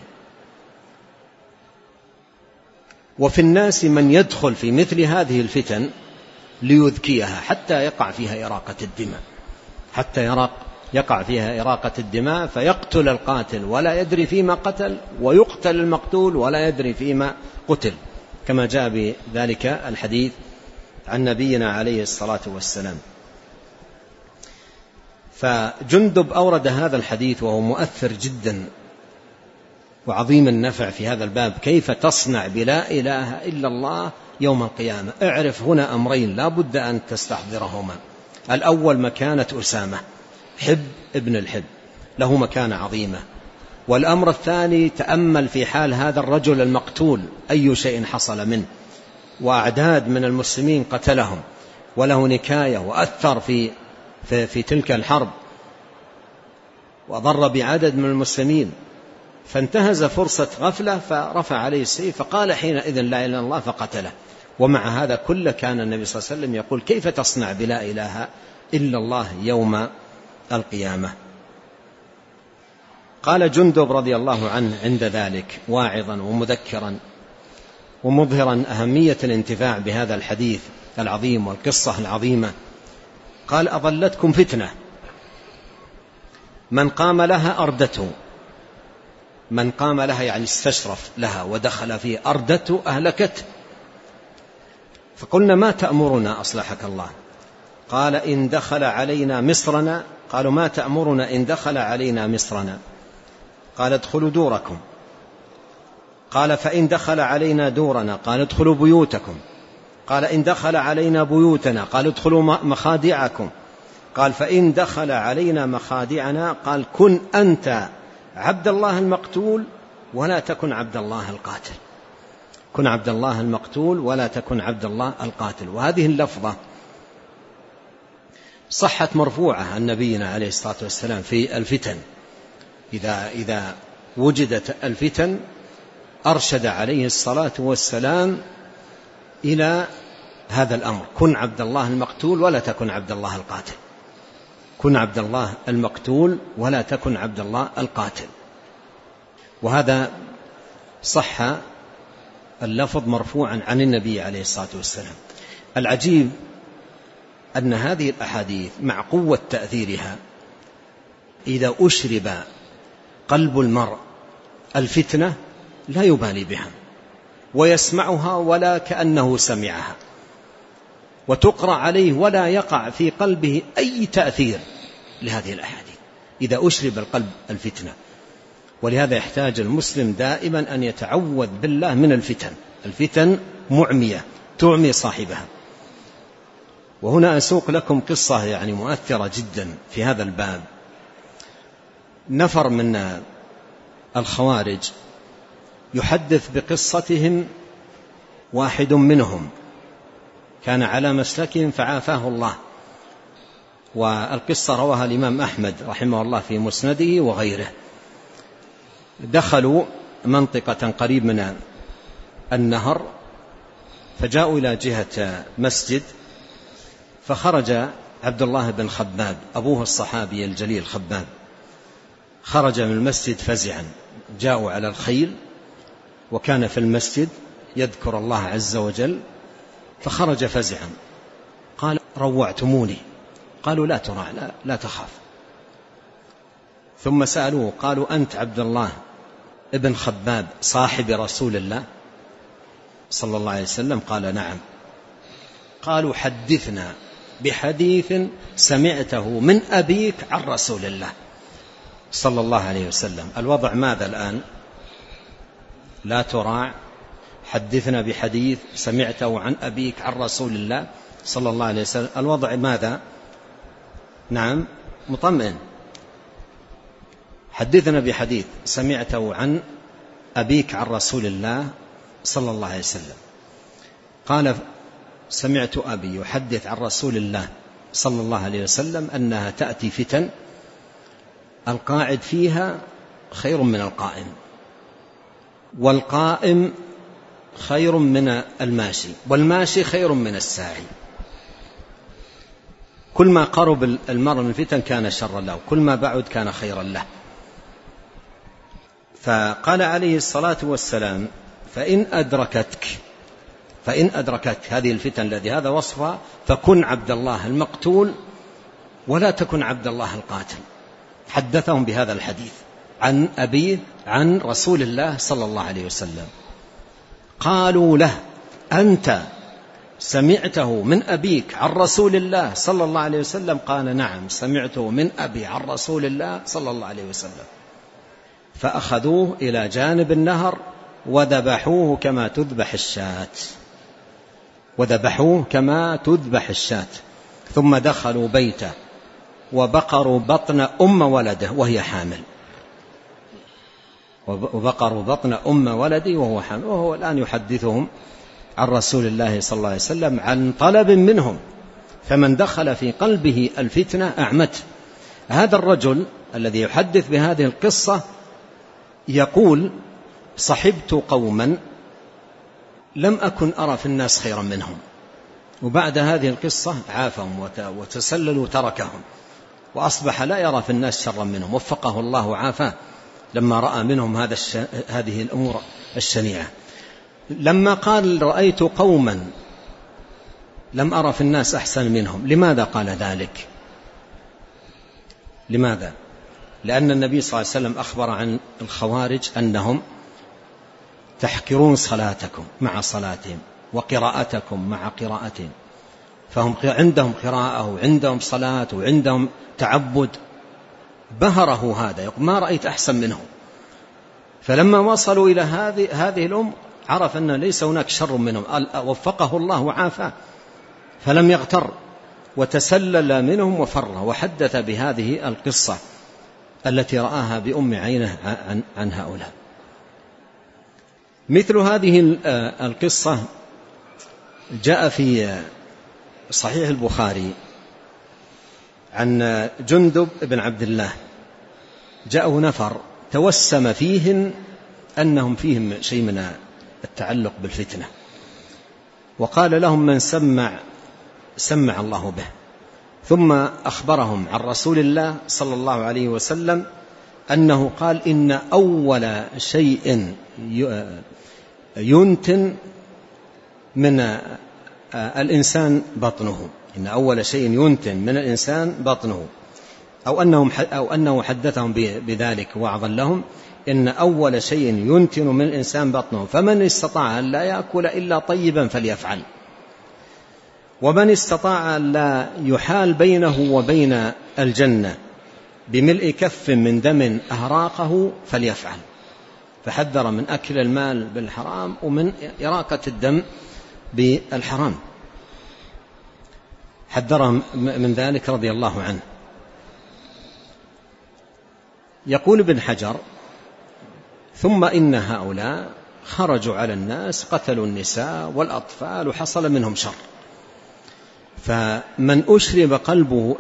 وفي الناس من يدخل في مثل هذه الفتن ليذكيها حتى يقع فيها إراقة الدماء، حتى يقع فيها إراقة الدماء، فيقتل القاتل ولا يدري فيما قتل، ويقتل المقتول ولا يدري فيما قتل، كما جاء بذلك الحديث عن نبينا عليه الصلاة والسلام. فجندب أورد هذا الحديث وهو مؤثر جدا وعظيم النفع في هذا الباب، كيف تصنع بلا إله إلا الله يوم القيامة. اعرف هنا أمرين لا بد أن تستحضرهما. الأول مكانة أسامة حب ابن الحب، له مكانة عظيمة. والأمر الثاني تأمل في حال هذا الرجل المقتول أي شيء حصل منه، وأعداد من المسلمين قتلهم، وله نكاية وأثر في تلك الحرب وضر بعدد من المسلمين، فانتهز فرصة غفلة فرفع عليه السيف فقال حينئذ لا إله إلا الله فقتله. ومع هذا كله كان النبي صلى الله عليه وسلم يقول كيف تصنع بلا إله إلا الله يوم القيامة. قال جندب رضي الله عنه عند ذلك واعظا ومذكرا ومظهرا أهمية الانتفاع بهذا الحديث العظيم والقصة العظيمة، قال أضلتكم فتنة من قام لها أردته، من قام لها يعني استشرف لها ودخل فيه، أردته أهلكته. فقلنا ما تأمرنا أصلحك الله؟ قال إن دخل علينا مصرنا. قالوا ما تأمرنا إن دخل علينا مصرنا؟ قال ادخلوا دوركم. قال فإن دخل علينا دورنا؟ قال ادخلوا بيوتكم. قال إن دخل علينا بيوتنا؟ قال ادخلوا مخادعكم. قال فإن دخل علينا مخادعنا؟ قال كن أنت عبد الله المقتول ولا تكن عبد الله القاتل، كن عبد الله المقتول ولا تكن عبد الله القاتل. وهذه اللفظة صحت مرفوعة عن نبينا عليه الصلاة والسلام في الفتن، إذا وجدت الفتن أرشد عليه الصلاة والسلام إلى هذا الأمر، كن عبد الله المقتول ولا تكن عبد الله القاتل، كن عبد الله المقتول ولا تكن عبد الله القاتل. وهذا صح اللفظ مرفوعا عن النبي عليه الصلاة والسلام. العجيب أن هذه الأحاديث مع قوة تأثيرها إذا أشرب قلب المرء الفتنة لا يبالي بها ويسمعها ولا كأنه سمعها، وتقرأ عليه ولا يقع في قلبه أي تأثير لهذه الأحاديث إذا أشرب القلب الفتنة. ولهذا يحتاج المسلم دائما أن يتعوذ بالله من الفتن. الفتن معمية تعمي صاحبها. وهنا أسوق لكم قصة يعني مؤثرة جدا في هذا الباب. نفر من الخوارج يحدث بقصتهم واحد منهم كان على مسلكهم فعافاه الله، والقصة رواها الإمام أحمد رحمه الله في مسنده وغيره. دخلوا منطقة قريب من النهر فجاءوا إلى جهة مسجد، فخرج عبد الله بن خباب أبوه الصحابي الجليل خباب، خرج من المسجد فزعا. جاءوا على الخيل وكان في المسجد يذكر الله عز وجل، فخرج فزعا قال روعتموني. قالوا لا ترى لا تخاف. ثم سألوه قالوا أنت عبد الله ابن خباب صاحب رسول الله صلى الله عليه وسلم؟ قال نعم. قالوا حدثنا بحديث سمعته من أبيك عن رسول الله صلى الله عليه وسلم. الوضع ماذا الآن؟ لا تراع، حدثنا بحديث سمعته عن أبيك عن رسول الله صلى الله عليه وسلم. الوضع ماذا؟ نعم مطمئن. حدثنا بحديث سمعته عن أبيك عن رسول الله صلى الله عليه وسلم. قال سمعت أبي يحدث عن رسول الله صلى الله عليه وسلم أنها تأتي فتن القاعد فيها خير من القائم، والقائم خير من الماشي، والماشي خير من الساعي. كل ما قرب المرء من الفتن كان شرا له، كل ما بعد كان خيرا له. فقال عليه الصلاة والسلام فإن أدركتك هذه الفتن الذي هذا وصفها فكن عبد الله المقتول ولا تكن عبد الله القاتل. حدثهم بهذا الحديث عن أبيه عن رسول الله صلى الله عليه وسلم. قالوا له أنت سمعته من أبيك عن رسول الله صلى الله عليه وسلم؟ قال نعم سمعته من أبي عن رسول الله صلى الله عليه وسلم. فأخذوه إلى جانب النهر وذبحوه كما تذبح الشاة، ثم دخلوا بيته وبقروا بطن أم ولده وهي حامل، وهو الآن يحدثهم عن رسول الله صلى الله عليه وسلم عن طلب منهم، فمن دخل في قلبه الفتنة أعمته. هذا الرجل الذي يحدث بهذه القصة يقول صحبت قوما لم أكن أرى في الناس خيرا منهم، وبعد هذه القصة عافهم وتسللوا تركهم، وأصبح لا يرى في الناس شرا منهم، وفقه الله وعافاه لما رأى منهم هذه الأمور الشنيعة. لما قال رأيت قوما لم أرى في الناس أحسن منهم، لماذا قال ذلك؟ لماذا؟ لأن النبي صلى الله عليه وسلم أخبر عن الخوارج أنهم تحقرون صلاتكم مع صلاتهم وقراءتكم مع قراءتهم، فهم عندهم قراءة وعندهم صلاة وعندهم تعبد. بهره هذا، يقول ما رأيت أحسن منهم. فلما وصلوا إلى هذه الأمة عرف أن ليس هناك شر منهم، وفقه الله وعافاه، فلم يغتر وتسلل منهم وفر، وحدث بهذه القصة التي رآها بأم عينه عن هؤلاء. مثل هذه القصة جاء في صحيح البخاري عن جندب بن عبد الله، جاءه نفر توسم فيهم أنهم فيهم شيء من التعلق بالفتنة، وقال لهم من سمع الله به، ثم أخبرهم عن رسول الله صلى الله عليه وسلم أنه قال إن أول شيء ينتن من الإنسان بطنه، إن أول شيء ينتن من الإنسان بطنه، أو أنه حدثهم بذلك وعظا لهم: إن أول شيء ينتن من الإنسان بطنه، فمن استطاع أن لا يأكل إلا طيبا فليفعل، ومن استطاع أن لا يحال بينه وبين الجنة بملء كف من دم أهراقه فليفعل. فحذر من أكل المال بالحرام ومن إراقة الدم بالحرام، حذرهم من ذلك رضي الله عنه. يقول ابن حجر: ثم إن هؤلاء خرجوا على الناس قتلوا النساء والأطفال وحصل منهم شر. فمن أشرب قلبه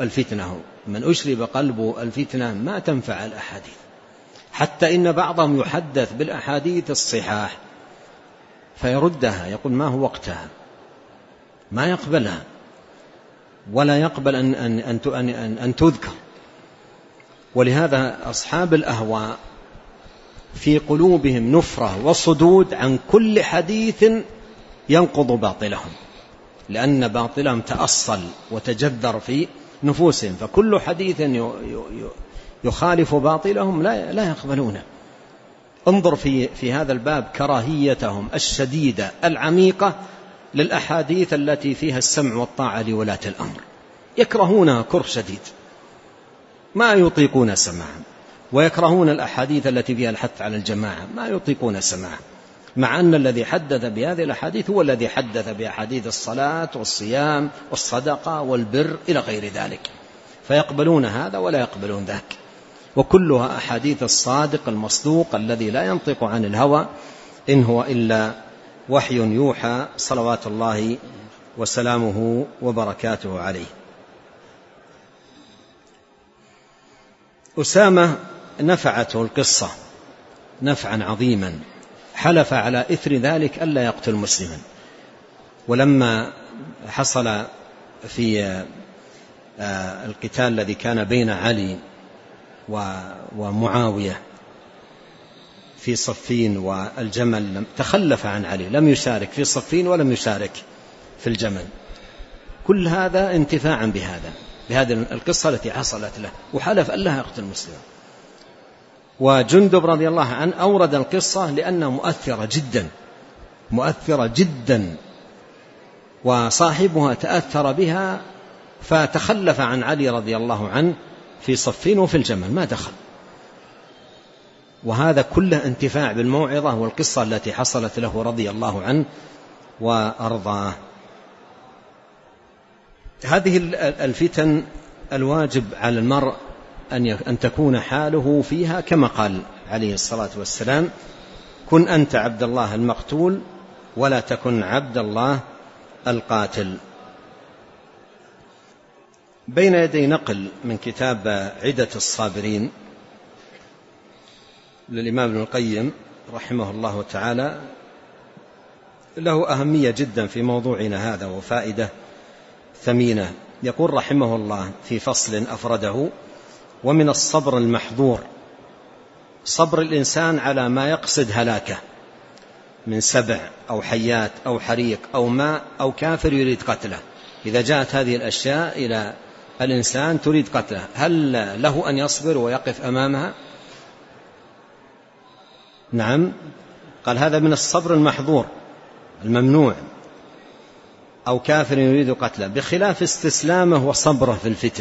الفتنة ما تنفع الأحاديث، حتى إن بعضهم يحدث بالأحاديث الصحاح فيردها، يقول ما هو وقتها، ما يقبلها ولا يقبل أن تذكر. ولهذا أصحاب الأهواء في قلوبهم نفرة وصدود عن كل حديث ينقض باطلهم، لأن باطلهم تأصل وتجذر في نفوسهم، فكل حديث يخالف باطلهم لا يقبلونه. انظر في هذا الباب كراهيتهم الشديدة العميقة للأحاديث التي فيها السمع والطاعة لولاة الأمر، يكرهونها كره شديد، ما يطيقون سماعها، ويكرهون الأحاديث التي فيها الحث على الجماعة، ما يطيقون سماعها، مع أن الذي حدث بهذه الأحاديث هو الذي حدث بأحاديث الصلاة والصيام والصدقة والبر إلى غير ذلك، فيقبلون هذا ولا يقبلون ذاك، وكلها أحاديث الصادق المصدوق الذي لا ينطق عن الهوى إن هو إلا وحي يوحى، صلوات الله وسلامه وبركاته عليه. أسامة نفعته القصة نفعا عظيما، حلف على إثر ذلك ألا يقتل مسلما. ولما حصل في القتال الذي كان بين علي ومعاوية في صفين والجمل، تخلف عن علي، لم يشارك في صفين ولم يشارك في الجمل، كل هذا انتفاعا بهذه القصة التي حصلت له، وحلف ألا يقتل مسلما. وجندب رضي الله عنه أورد القصة لأنها مؤثرة جدا، وصاحبها تأثر بها فتخلف عن علي رضي الله عنه في صفين وفي الجمل، ما دخل. وهذا كله انتفاع بالموعظة والقصة التي حصلت له رضي الله عنه وأرضاه. هذه الفتن الواجب على المرء أن تكون حاله فيها كما قال عليه الصلاة والسلام: كن أنت عبد الله المقتول ولا تكن عبد الله القاتل. بين يدي نقل من كتاب عدة الصابرين للإمام ابن القيم رحمه الله تعالى، له أهمية جدا في موضوعنا هذا وفائدة ثمينة. يقول رحمه الله في فصل أفرده: ومن الصبر المحظور صبر الإنسان على ما يقصد هلاكه من سبع أو حيات أو حريق أو ماء أو كافر يريد قتله. إذا جاءت هذه الأشياء إلى الإنسان تريد قتله، هل له أن يصبر ويقف أمامها؟ نعم، قال هذا من الصبر المحظور الممنوع، أو كافر يريد قتله، بخلاف استسلامه وصبره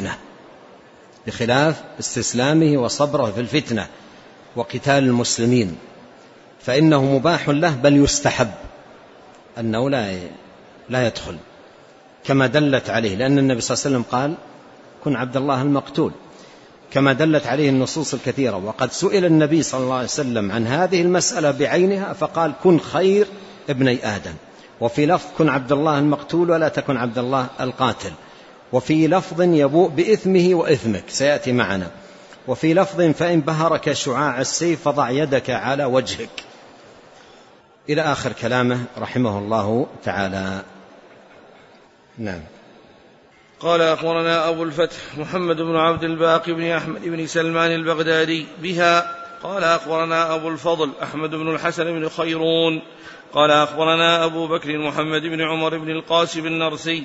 في الفتنة وقتال المسلمين، فإنه مباح له بل يستحب أنه لا يدخل، كما دلت عليه، لأن النبي صلى الله عليه وسلم قال: كن عبد الله المقتول، كما دلت عليه النصوص الكثيرة. وقد سئل النبي صلى الله عليه وسلم عن هذه المسألة بعينها فقال: كن خير ابني آدم. وفي لفظ: كن عبد الله المقتول ولا تكن عبد الله القاتل. وفي لفظ: يبوء بإثمه وإثمك، سيأتي معنا. وفي لفظ: فإن بهرك شعاع السيف فضع يدك على وجهك، إلى آخر كلامه رحمه الله تعالى. نعم. قال: أخبرنا أبو الفتح محمد بن عبد الباقي بن أحمد بن سلمان البغدادي بها. قال: أخبرنا أبو الفضل أحمد بن الحسن بن خيرون قال: أخبرنا أبو بكر محمد بن عمر بن القاسم النرسي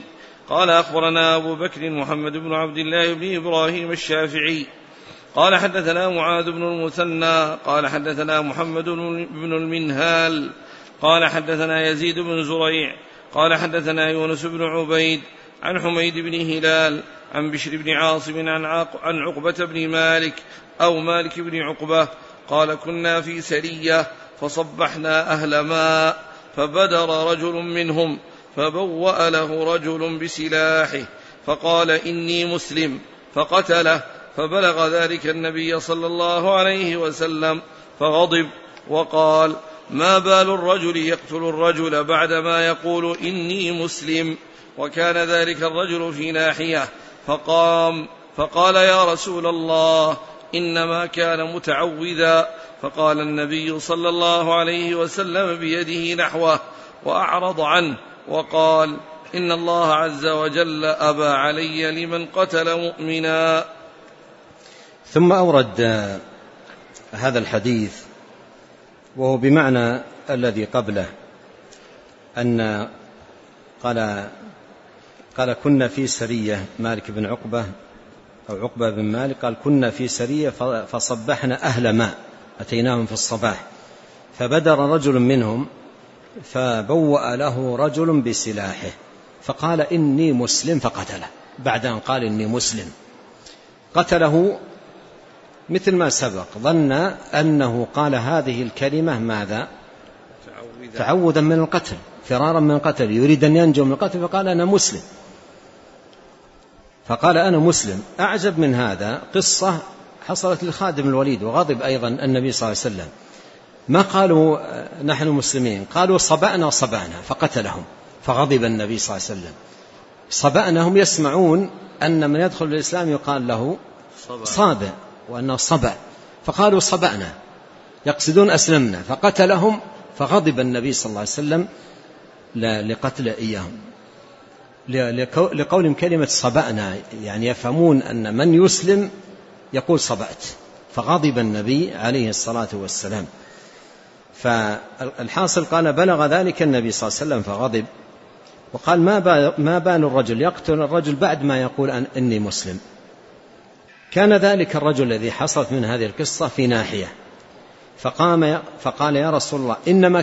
قال أخبرنا أبو بكر محمد بن عبد الله بن إبراهيم الشافعي قال حدثنا معاذ بن المثنى قال حدثنا محمد بن المنهال قال حدثنا يزيد بن زريع قال حدثنا يونس بن عبيد عن حميد بن هلال عن بشر بن عاصم عن عقبة بن مالك أو مالك بن عقبة قال كنا في سرية فصبحنا أهل ماء فبدر رجل منهم فبوأ له رجل بسلاحه فقال إني مسلم فقتله فبلغ ذلك النبي صلى الله عليه وسلم فغضب وقال ما بال الرجل يقتل الرجل بعدما يقول إني مسلم. وكان ذلك الرجل في ناحية فقام فقال يا رسول الله إنما كان متعوذا. فقال النبي صلى الله عليه وسلم بيده نحوه وأعرض عنه وقال إن الله عز وجل أبى علي لمن قتل مؤمنا. ثم أورد هذا الحديث وهو بمعنى الذي قبله أن قال كنا في سرية مالك بن عقبة أو عقبة بن مالك قال كنا في سرية فصبحنا أهل ماء أتيناهم في الصباح فبدر رجل منهم فبوأ له رجل بسلاحه فقال إني مسلم فقتله. بعد أن قال إني مسلم قتله مثل ما سبق، ظن أنه قال هذه الكلمة ماذا؟ تعوذا من القتل، فرارا من القتل، يريد أن ينجو من القتل، فقال أنا مسلم. فقال أنا مسلم. أعجب من هذا قصة حصلت لخادم الوليد، وغضب أيضا النبي صلى الله عليه وسلم. ما قالوا نحن مسلمين، قالوا صبأنا فقتلهم، فغضب النبي صلى الله عليه وسلم. صبأنهم يسمعون أن من يدخل الإسلام يقال له صابع وأنه صبأ، فقالوا صبأنا يقصدون أسلمنا، فقتلهم، فغضب النبي صلى الله عليه وسلم لقتل إياهم لقولهم كلمة صبأنا، يعني يفهمون أن من يسلم يقول صبأت، فغضب النبي عليه الصلاة والسلام. فالحاصل قال بلغ ذلك النبي صلى الله عليه وسلم فغضب وقال ما بال الرجل يقتل الرجل بعد ما يقول إني مسلم. كان ذلك الرجل الذي حصلت من هذه القصة في ناحية، فقال يا رسول الله إنما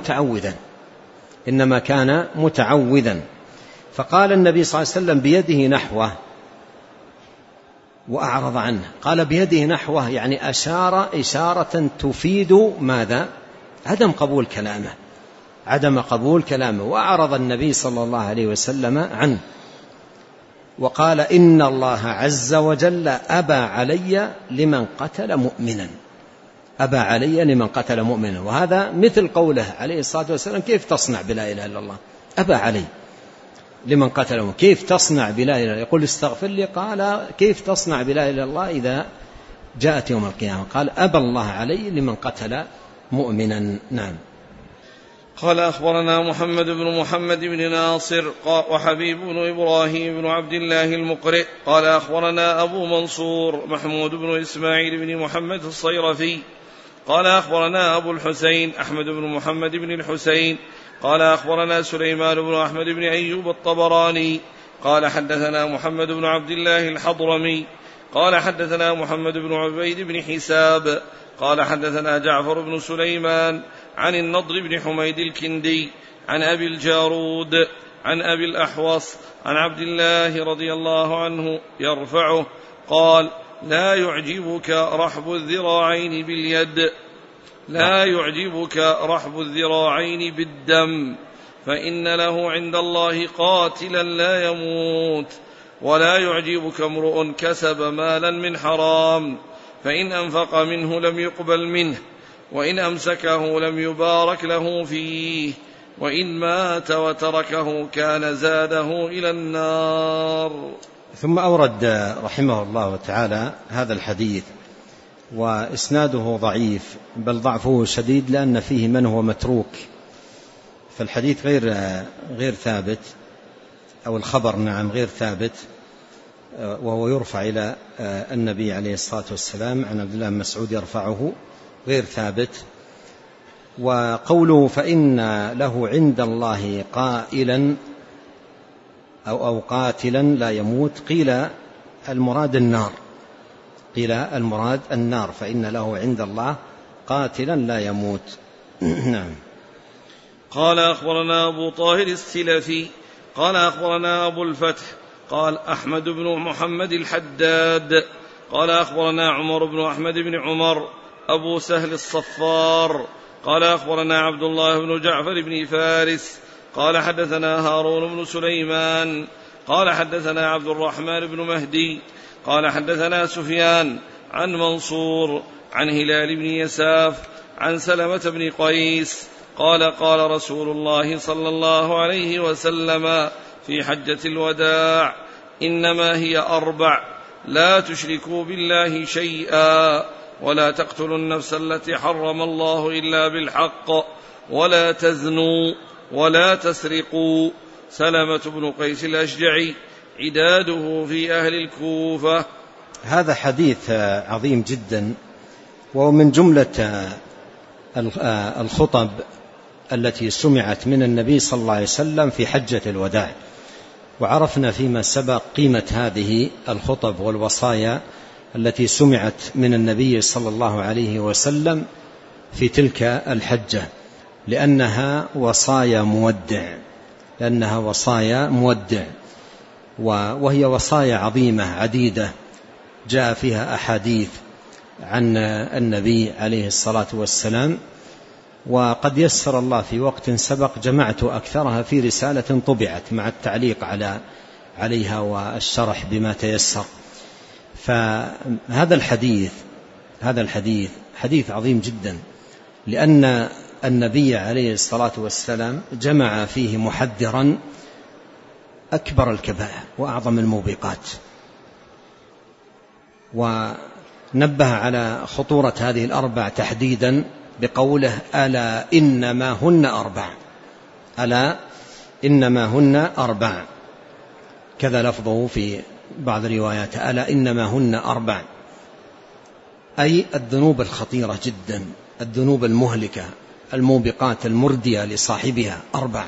كان متعوذا. فقال النبي صلى الله عليه وسلم بيده نحوه وأعرض عنه. قال بيده نحوه يعني أشار إشارة تفيد ماذا؟ عدم قبول كلامه، وأعرض النبي صلى الله عليه وسلم عنه وقال إن الله عز وجل أبى علي لمن قتل مؤمنا. وهذا مثل قوله عليه الصلاة والسلام كيف تصنع بلا إله إلا الله؟ أبى علي لمن قتله، كيف تصنع بلا إله؟ يقول استغفر لي، قال كيف تصنع بلا إله إلا الله إذا جاءت يوم القيامة؟ قال أبى الله علي لمن قتل مؤمنا. نعم. قال أخبرنا محمد بن ناصر وحبيب بن إبراهيم بن عبد الله المقرئ قال أخبرنا أبو منصور محمود بن إسماعيل بن محمد الصيرفي قال أخبرنا أبو الحسين أحمد بن محمد بن الحسين قال أخبرنا سليمان بن أحمد بن أيوب الطبراني قال حدثنا محمد بن عبد الله الحضرمي قال حدثنا محمد بن عبيد بن حساب قال حدثنا جعفر بن سليمان عن النضر بن حميد الكندي عن أبي الجارود عن أبي الأحوص عن عبد الله رضي الله عنه يرفعه قال لا يعجبك رحب الذراعين بالدم فإن له عند الله قاتلا لا يموت، ولا يعجبك امرؤ كسب مالا من حرام فإن أنفق منه لم يقبل منه، وإن أمسكه لم يبارك له فيه، وإن مات وتركه كان زاده إلى النار. ثم أورد رحمه الله تعالى هذا الحديث، وإسناده ضعيف، بل ضعفه شديد لأن فيه من هو متروك، فالحديث غير ثابت، أو الخبر غير ثابت، وهو يرفع إلى النبي عليه الصلاة والسلام عن عبد الله بن مسعود يرفعه، غير ثابت. وقوله فإن له عند الله قائلا أو قاتلا لا يموت. قيل المراد النار، قيل المراد النار، فإن له عند الله قاتلا لا يموت. نعم. قال أخبرنا أبو طاهر السلفي قال أخبرنا أبو الفتح قال أحمد بن محمد الحداد قال أخبرنا عمر بن أحمد بن عمر أبو سهل الصفار قال أخبرنا عبد الله بن جعفر بن فارس قال حدثنا هارون بن سليمان قال حدثنا عبد الرحمن بن مهدي قال حدثنا سفيان عن منصور عن هلال بن يساف عن سلمة بن قيس قال قال رسول الله صلى الله عليه وسلم في حجة الوداع: إنما هي 4: لا تشركوا بالله شيئا، ولا تقتلوا النفس التي حرم الله إلا بالحق، ولا تزنوا، ولا تسرقوا. سلمة بن قيس الأشجعي عداده في أهل الكوفة. هذا حديث عظيم جدا، ومن جملة الخطب التي سمعت من النبي صلى الله عليه وسلم في حجة الوداع. وعرفنا فيما سبق قيمة هذه الخطب والوصايا التي سمعت من النبي صلى الله عليه وسلم في تلك الحجة، لأنها وصايا مودع، وهي وصايا عظيمة عديدة جاء فيها أحاديث عن النبي عليه الصلاة والسلام، وقد يسر الله في وقت سبق جمعت أكثرها في رسالة طبعت مع التعليق عليها والشرح بما تيسر. فهذا الحديث حديث عظيم جدا، لأن النبي عليه الصلاة والسلام جمع فيه محذرا أكبر الكبائر وأعظم الموبقات، ونبه على خطورة هذه ال4 تحديدا بقوله: ألا إنما هن 4. ألا إنما هن 4، كذا لفظه في بعض الروايات: ألا إنما هن 4، أي الذنوب الخطيرة جدا، الذنوب المهلكة الموبقات المردية لصاحبها 4.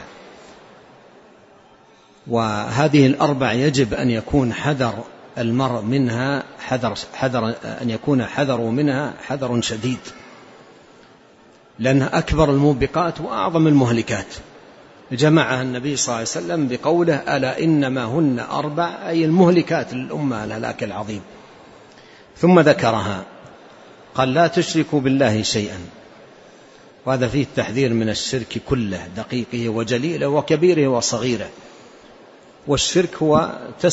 وهذه ال4 يجب أن يكون حذر المرء منها أن يكون حذر منها حذر شديد، لأنها أكبر الموبقات وأعظم المهلكات. جمعها النبي صلى الله عليه وسلم بقوله: ألا إنما هن 4، أي المهلكات للأمة الهلاك العظيم. ثم ذكرها قال: لا تشركوا بالله شيئا. وهذا فيه التحذير من الشرك كله، دقيقه وجليله وكبيره وصغيره. والشرك هو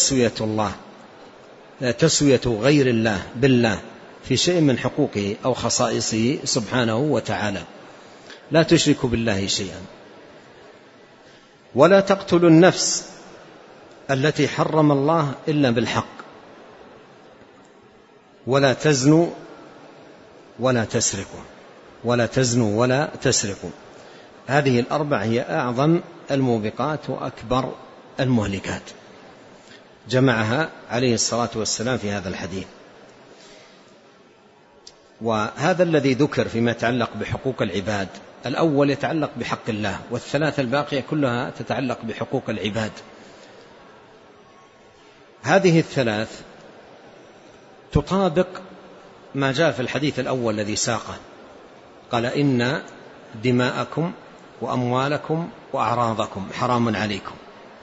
تسوية غير الله بالله في شيء من حقوقه أو خصائصه سبحانه وتعالى. لا تشركوا بالله شيئا، ولا تقتلوا النفس التي حرم الله إلا بالحق، ولا تزنوا ولا تسرقوا. هذه ال4 هي أعظم الموبقات وأكبر المهلكات، جمعها عليه الصلاة والسلام في هذا الحديث. وهذا الذي ذكر فيما يتعلق بحقوق العباد، الأول يتعلق بحق الله، والثلاث الباقية كلها تتعلق بحقوق العباد. هذه الثلاث تطابق ما جاء في الحديث الأول الذي ساقه، قال: إن دماءكم وأموالكم وأعراضكم حرام عليكم.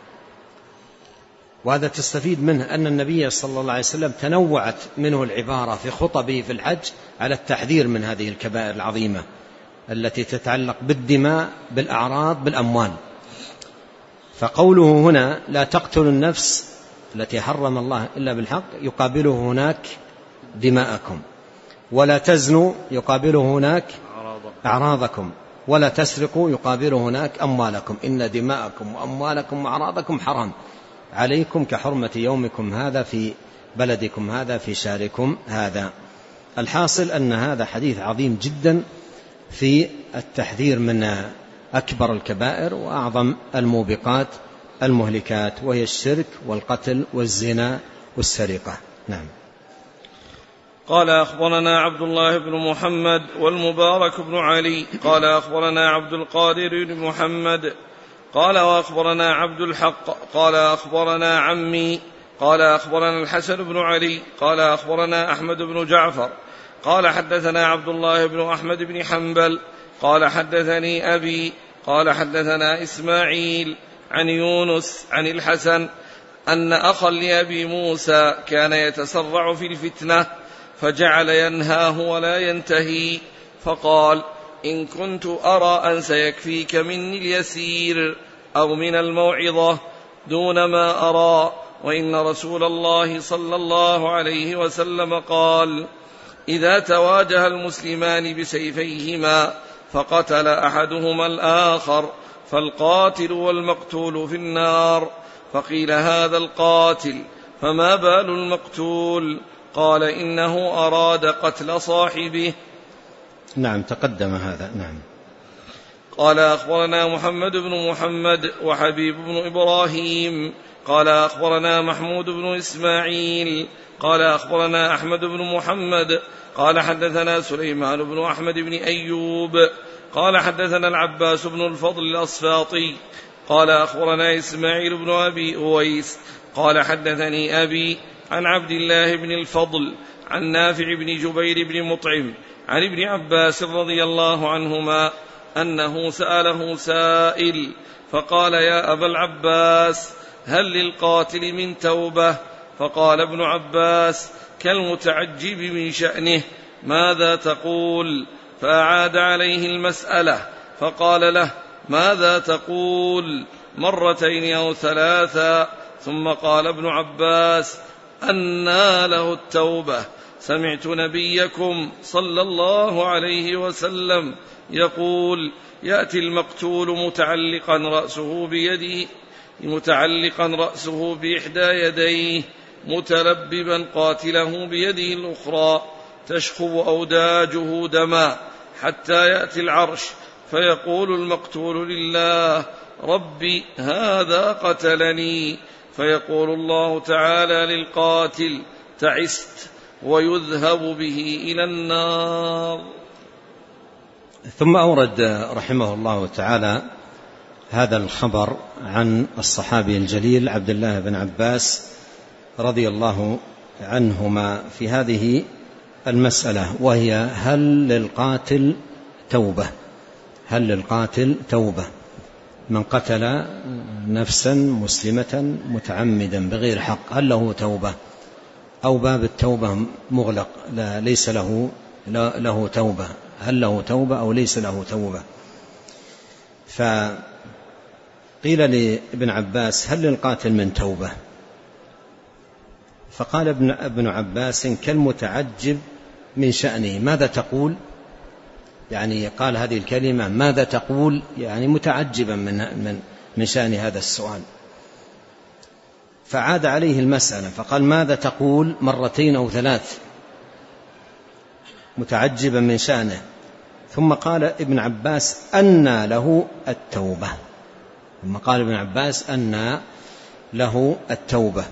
وهذا تستفيد منه أن النبي صلى الله عليه وسلم تنوعت منه العبارة في خطبه في الحج على التحذير من هذه الكبائر العظيمة التي تتعلق بالدماء، بالأعراض، بالأموال. فقوله هنا: لا تقتلوا النفس التي حرم الله إلا بالحق، يقابله هناك دماءكم. ولا تزنوا، يقابله هناك أعراضكم. ولا تسرقوا، يقابله هناك أموالكم. إن دماءكم وأموالكم وأعراضكم حرام عليكم كحرمة يومكم هذا في بلدكم هذا في شهركم هذا. الحاصل أن هذا حديث عظيم جدا في التحذير من أكبر الكبائر وأعظم الموبقات المهلكات، وهي الشرك والقتل والزنا والسرقة. نعم. قال: أخبرنا عبد الله بن محمد والمبارك بن علي قال: أخبرنا عبد القادر بن محمد قال وأخبرنا عبد الحق قال أخبرنا عمي قال أخبرنا الحسن بن علي قال أخبرنا أحمد بن جعفر قال حدثنا عبد الله بن أحمد بن حنبل قال حدثني أبي قال حدثنا إسماعيل عن يونس عن الحسن أن أخا لأبي موسى كان يتسرع في الفتنة فجعل ينهاه ولا ينتهي، فقال: إن كنت أرى أن سيكفيك مني اليسير أو من الموعظة دون ما أرى، وإن رسول الله صلى الله عليه وسلم قال: إذا تواجه المسلمان بسيفيهما فقتل أحدهما الآخر فالقاتل والمقتول في النار. فقيل: هذا القاتل، فما بال المقتول؟ قال: إنه أراد قتل صاحبه. نعم، تقدم هذا. نعم. قال أخبرنا محمد بن محمد وحبيب بن إبراهيم قال أخبرنا محمود بن إسماعيل قال أخبرنا أحمد بن محمد قال حدثنا سليمان بن أحمد بن أيوب قال حدثنا العباس بن الفضل الأصفاطي قال أخبرنا إسماعيل بن أبي أويس قال حدثني أبي عن عبد الله بن الفضل عن نافع بن جبير بن مطعم عن ابن عباس رضي الله عنهما أنه سأله سائل فقال: يا أبا العباس، هل للقاتل من توبة؟ فقال ابن عباس: كالمتعجب من شأنه، ماذا تقول؟ فأعاد عليه المسألة فقال له: ماذا تقول؟ مرتين أو ثلاثا. ثم قال ابن عباس: أنى له التوبة؟ سمعت نبيكم صلى الله عليه وسلم يقول: يأتي المقتول متعلقا رأسه بإحدى يديه متلببا قاتله بيده الأخرى تشخب أوداجه دما حتى يأتي العرش فيقول المقتول لله: ربي هذا قتلني، فيقول الله تعالى للقاتل: تعست، ويذهب به إلى النار. ثم أورد رحمه الله تعالى هذا الخبر عن الصحابي الجليل عبد الله بن عباس رضي الله عنهما في هذه المسألة، وهي: هل للقاتل توبة؟ هل للقاتل توبة؟ من قتل نفسا مسلمة متعمدا بغير حق، هل له توبة؟ أو باب التوبة مغلق، ليس له توبة؟ هل له توبة أو ليس له توبة؟ فقيل لابن عباس: هل للقاتل من توبة؟ فقال ابن عباس: كالمتعجب من شأنه. ماذا تقول؟ يعني قال هذه الكلمة: ماذا تقول؟ يعني متعجبا من شأن هذا السؤال. فعاد عليه المسألة فقال: ماذا تقول؟ مرتين أو ثلاث، متعجبا من شأنه. ثم قال ابن عباس: أنى له التوبة. ثم قال ابن عباس: أنى له التوبة.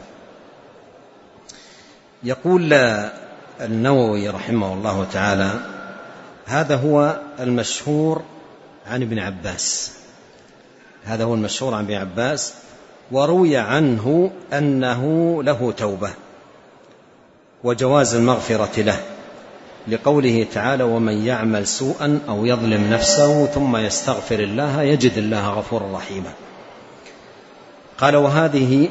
يقول النووي رحمه الله تعالى: هذا هو المشهور عن ابن عباس، هذا هو المشهور عن ابن عباس، وروي عنه أنه له توبة وجواز المغفرة له، لقوله تعالى: ومن يعمل سوءا أو يظلم نفسه ثم يستغفر الله يجد الله غفورا رحيما. قال: وهذه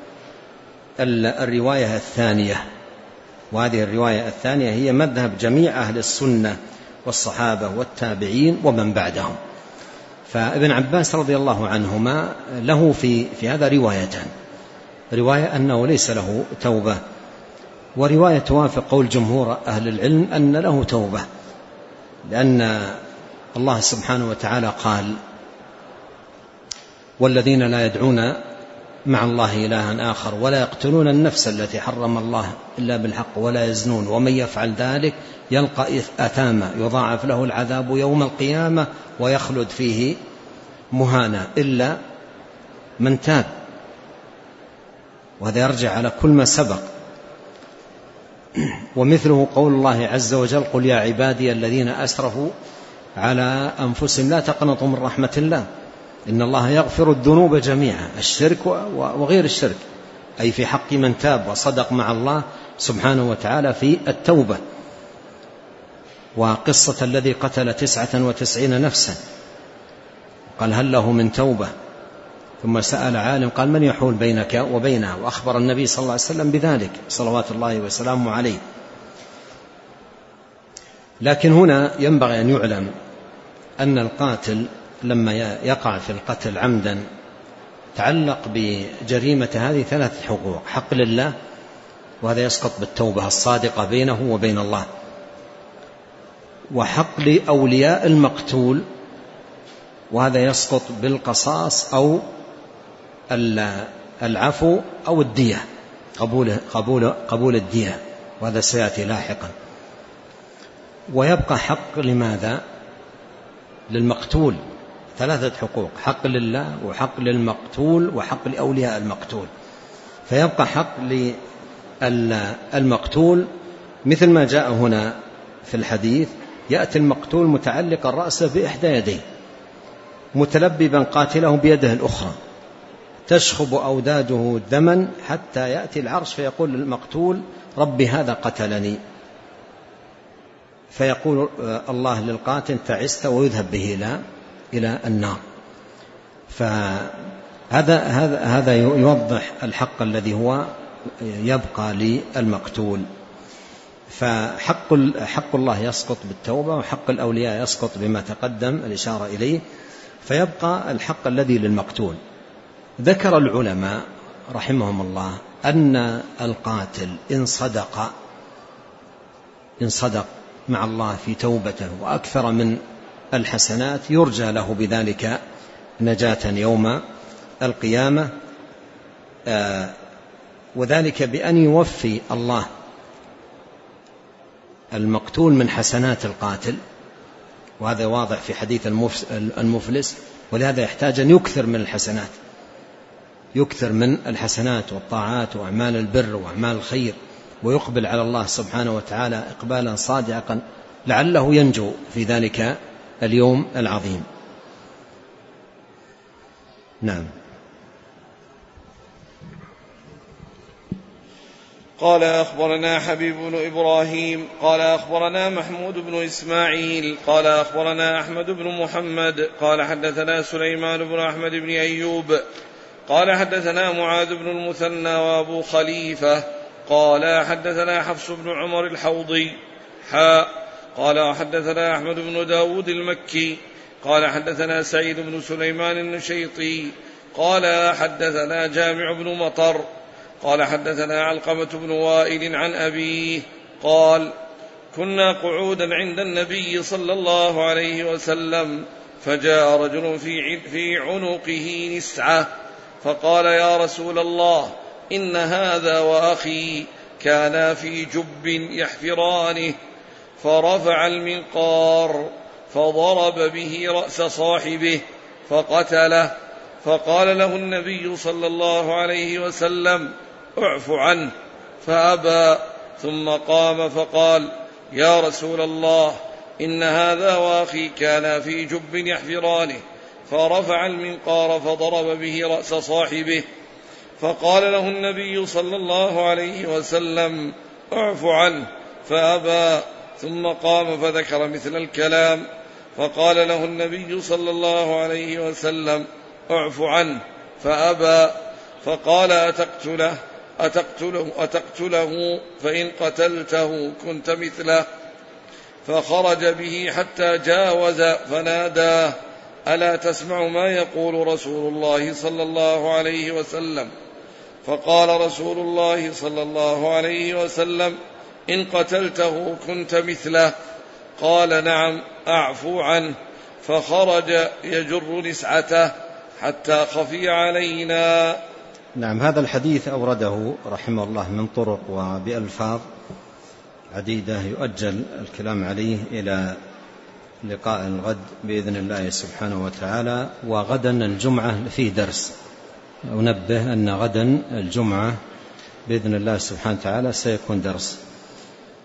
الرواية الثانية، وهذه الرواية الثانية هي مذهب جميع أهل السنة والصحابة والتابعين ومن بعدهم. فابن عباس رضي الله عنهما له في هذا روايتان: رواية أنه ليس له توبة، ورواية توافق قول جمهور أهل العلم أن له توبة، لأن الله سبحانه وتعالى قال: والذين لا يدعون مع الله إلها آخر ولا يقتلون النفس التي حرم الله إلا بالحق ولا يزنون ومن يفعل ذلك يلقى أثاما يضاعف له العذاب يوم القيامة ويخلد فيه مهانا إلا من تاب. وهذا يرجع على كل ما سبق. ومثله قول الله عز وجل: قل يا عبادي الذين أسرفوا على أنفسهم لا تقنطوا من رحمة الله إن الله يغفر الذنوب جميعا، الشرك وغير الشرك، أي في حق من تاب وصدق مع الله سبحانه وتعالى في التوبة. وقصة الذي قتل 99 نفسا قال هل له من توبة، ثم سأل عالم قال من يحول بينك وبينها، وأخبر النبي صلى الله عليه وسلم بذلك صلوات الله وسلامه عليه. لكن هنا ينبغي أن يعلم أن القاتل لما يقع في القتل عمدا تعلق بجريمة هذه 3 حقوق: حق لله، وهذا يسقط بالتوبة الصادقة بينه وبين الله، وحق لأولياء المقتول، وهذا يسقط بالقصاص أو العفو أو الدية، قبول الدية، وهذا سيأتي لاحقا. ويبقى حق لماذا؟ للمقتول، 3 حقوق: حق لله وحق للمقتول وحق لأولياء المقتول. فيبقى حق للمقتول مثل ما جاء هنا في الحديث: يأتي المقتول متعلق الرأس بإحدى يديه متلببا قاتله بيده الأخرى تشخب أوداده دما حتى يأتي العرش فيقول المقتول: ربي هذا قتلني، فيقول الله للقاتل: تعست، ويذهب به إلى النار. فهذا يوضح الحق الذي هو يبقى للمقتول. فحق الله يسقط بالتوبة، وحق الأولياء يسقط بما تقدم الإشارة إليه، فيبقى الحق الذي للمقتول. ذكر العلماء رحمهم الله أن القاتل إن صدق مع الله في توبته وأكثر من الحسنات يرجى له بذلك نجاة يوم القيامة، وذلك بأن يوفي الله المقتول من حسنات القاتل، وهذا واضح في حديث المفلس. ولهذا يحتاج أن يكثر من الحسنات والطاعات وأعمال البر وأعمال الخير، ويقبل على الله سبحانه وتعالى إقبالا صادقا لعله ينجو في ذلك اليوم العظيم. نعم. قال أخبرنا حبيب بن إبراهيم قال أخبرنا محمود بن إسماعيل قال أخبرنا أحمد بن محمد قال حدثنا سليمان بن أحمد بن أيوب قال حدثنا معاذ بن المثنى وأبو خليفة قال حدثنا حفص بن عمر الحوضي قال حدثنا أحمد بن داود المكي قال حدثنا سعيد بن سليمان النشيطي قال حدثنا جامع بن مطر قال حدثنا علقمة بن وائل عن أبيه قال: كنا قعودا عند النبي صلى الله عليه وسلم، فجاء رجل في عنقه نسعة، فقال: يا رسول الله، إن هذا وأخي كانا في جب يحفرانه، فرفع المنقار فضرب به رأس صاحبه فقتله، فقال له النبي صلى الله عليه وسلم: اعف عنه، فأبى، ثم قام فقال: يا رسول الله، إن هذا وأخي كانا في جب يحفرانه، فرفع المنقار فضرب به رأس صاحبه، فقال له النبي صلى الله عليه وسلم: اعف عنه، فأبى، ثم قام فذكر مثل الكلام، فقال له النبي صلى الله عليه وسلم: اعف عنه، فأبى، فقال: أتقتله فإن قتلته كنت مثله. فخرج به حتى جاوز فناداه: ألا تسمع ما يقول رسول الله صلى الله عليه وسلم؟ فقال رسول الله صلى الله عليه وسلم: إن قتلته كنت مثله. قال: نعم، أعفو عنه. فخرج يجر نسعته حتى خفي علينا. نعم. هذا الحديث أورده رحمه الله من طرق وبألفاظ عديدة، يؤجل الكلام عليه إلى لقاء الغد بإذن الله سبحانه وتعالى. وغدا الجمعة فيه درس، أنبه أن غدا الجمعة بإذن الله سبحانه وتعالى سيكون درس.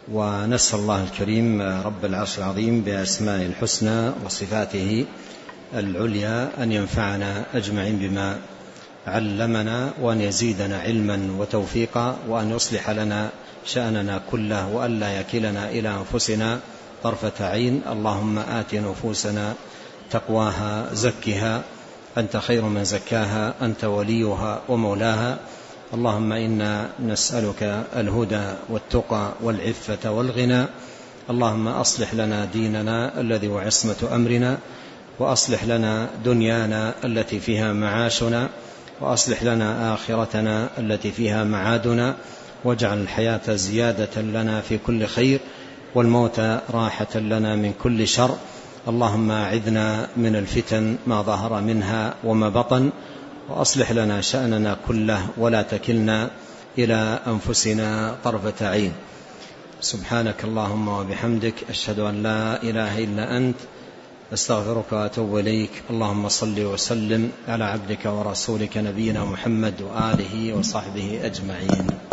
ونسأل الله الكريم رب العرش العظيم بأسمائه الحسنى وصفاته العليا أن ينفعنا أجمعين بما علمنا، وأن يزيدنا علما وتوفيقا، وأن يصلح لنا شأننا كله، وأن لا يكلنا إلى أنفسنا طرفة عين. اللهم آت نفوسنا تقواها زكها أنت خير من زكاها أنت وليها ومولاها. اللهم إنا نسألك الهدى والتقى والعفة والغنى. اللهم أصلح لنا ديننا الذي هو عصمة أمرنا، وأصلح لنا دنيانا التي فيها معاشنا، وأصلح لنا آخرتنا التي فيها معادنا، واجعل الحياة زيادة لنا في كل خير، والموت راحة لنا من كل شر. اللهم أعذنا من الفتن ما ظهر منها وما بطن، وأصلح لنا شأننا كله، ولا تكلنا إلى أنفسنا طرفة عين. سبحانك اللهم وبحمدك، أشهد أن لا إله إلا أنت، أستغفرك وأتوب إليك. اللهم صل وسلم على عبدك ورسولك نبينا محمد وآله وصحبه أجمعين.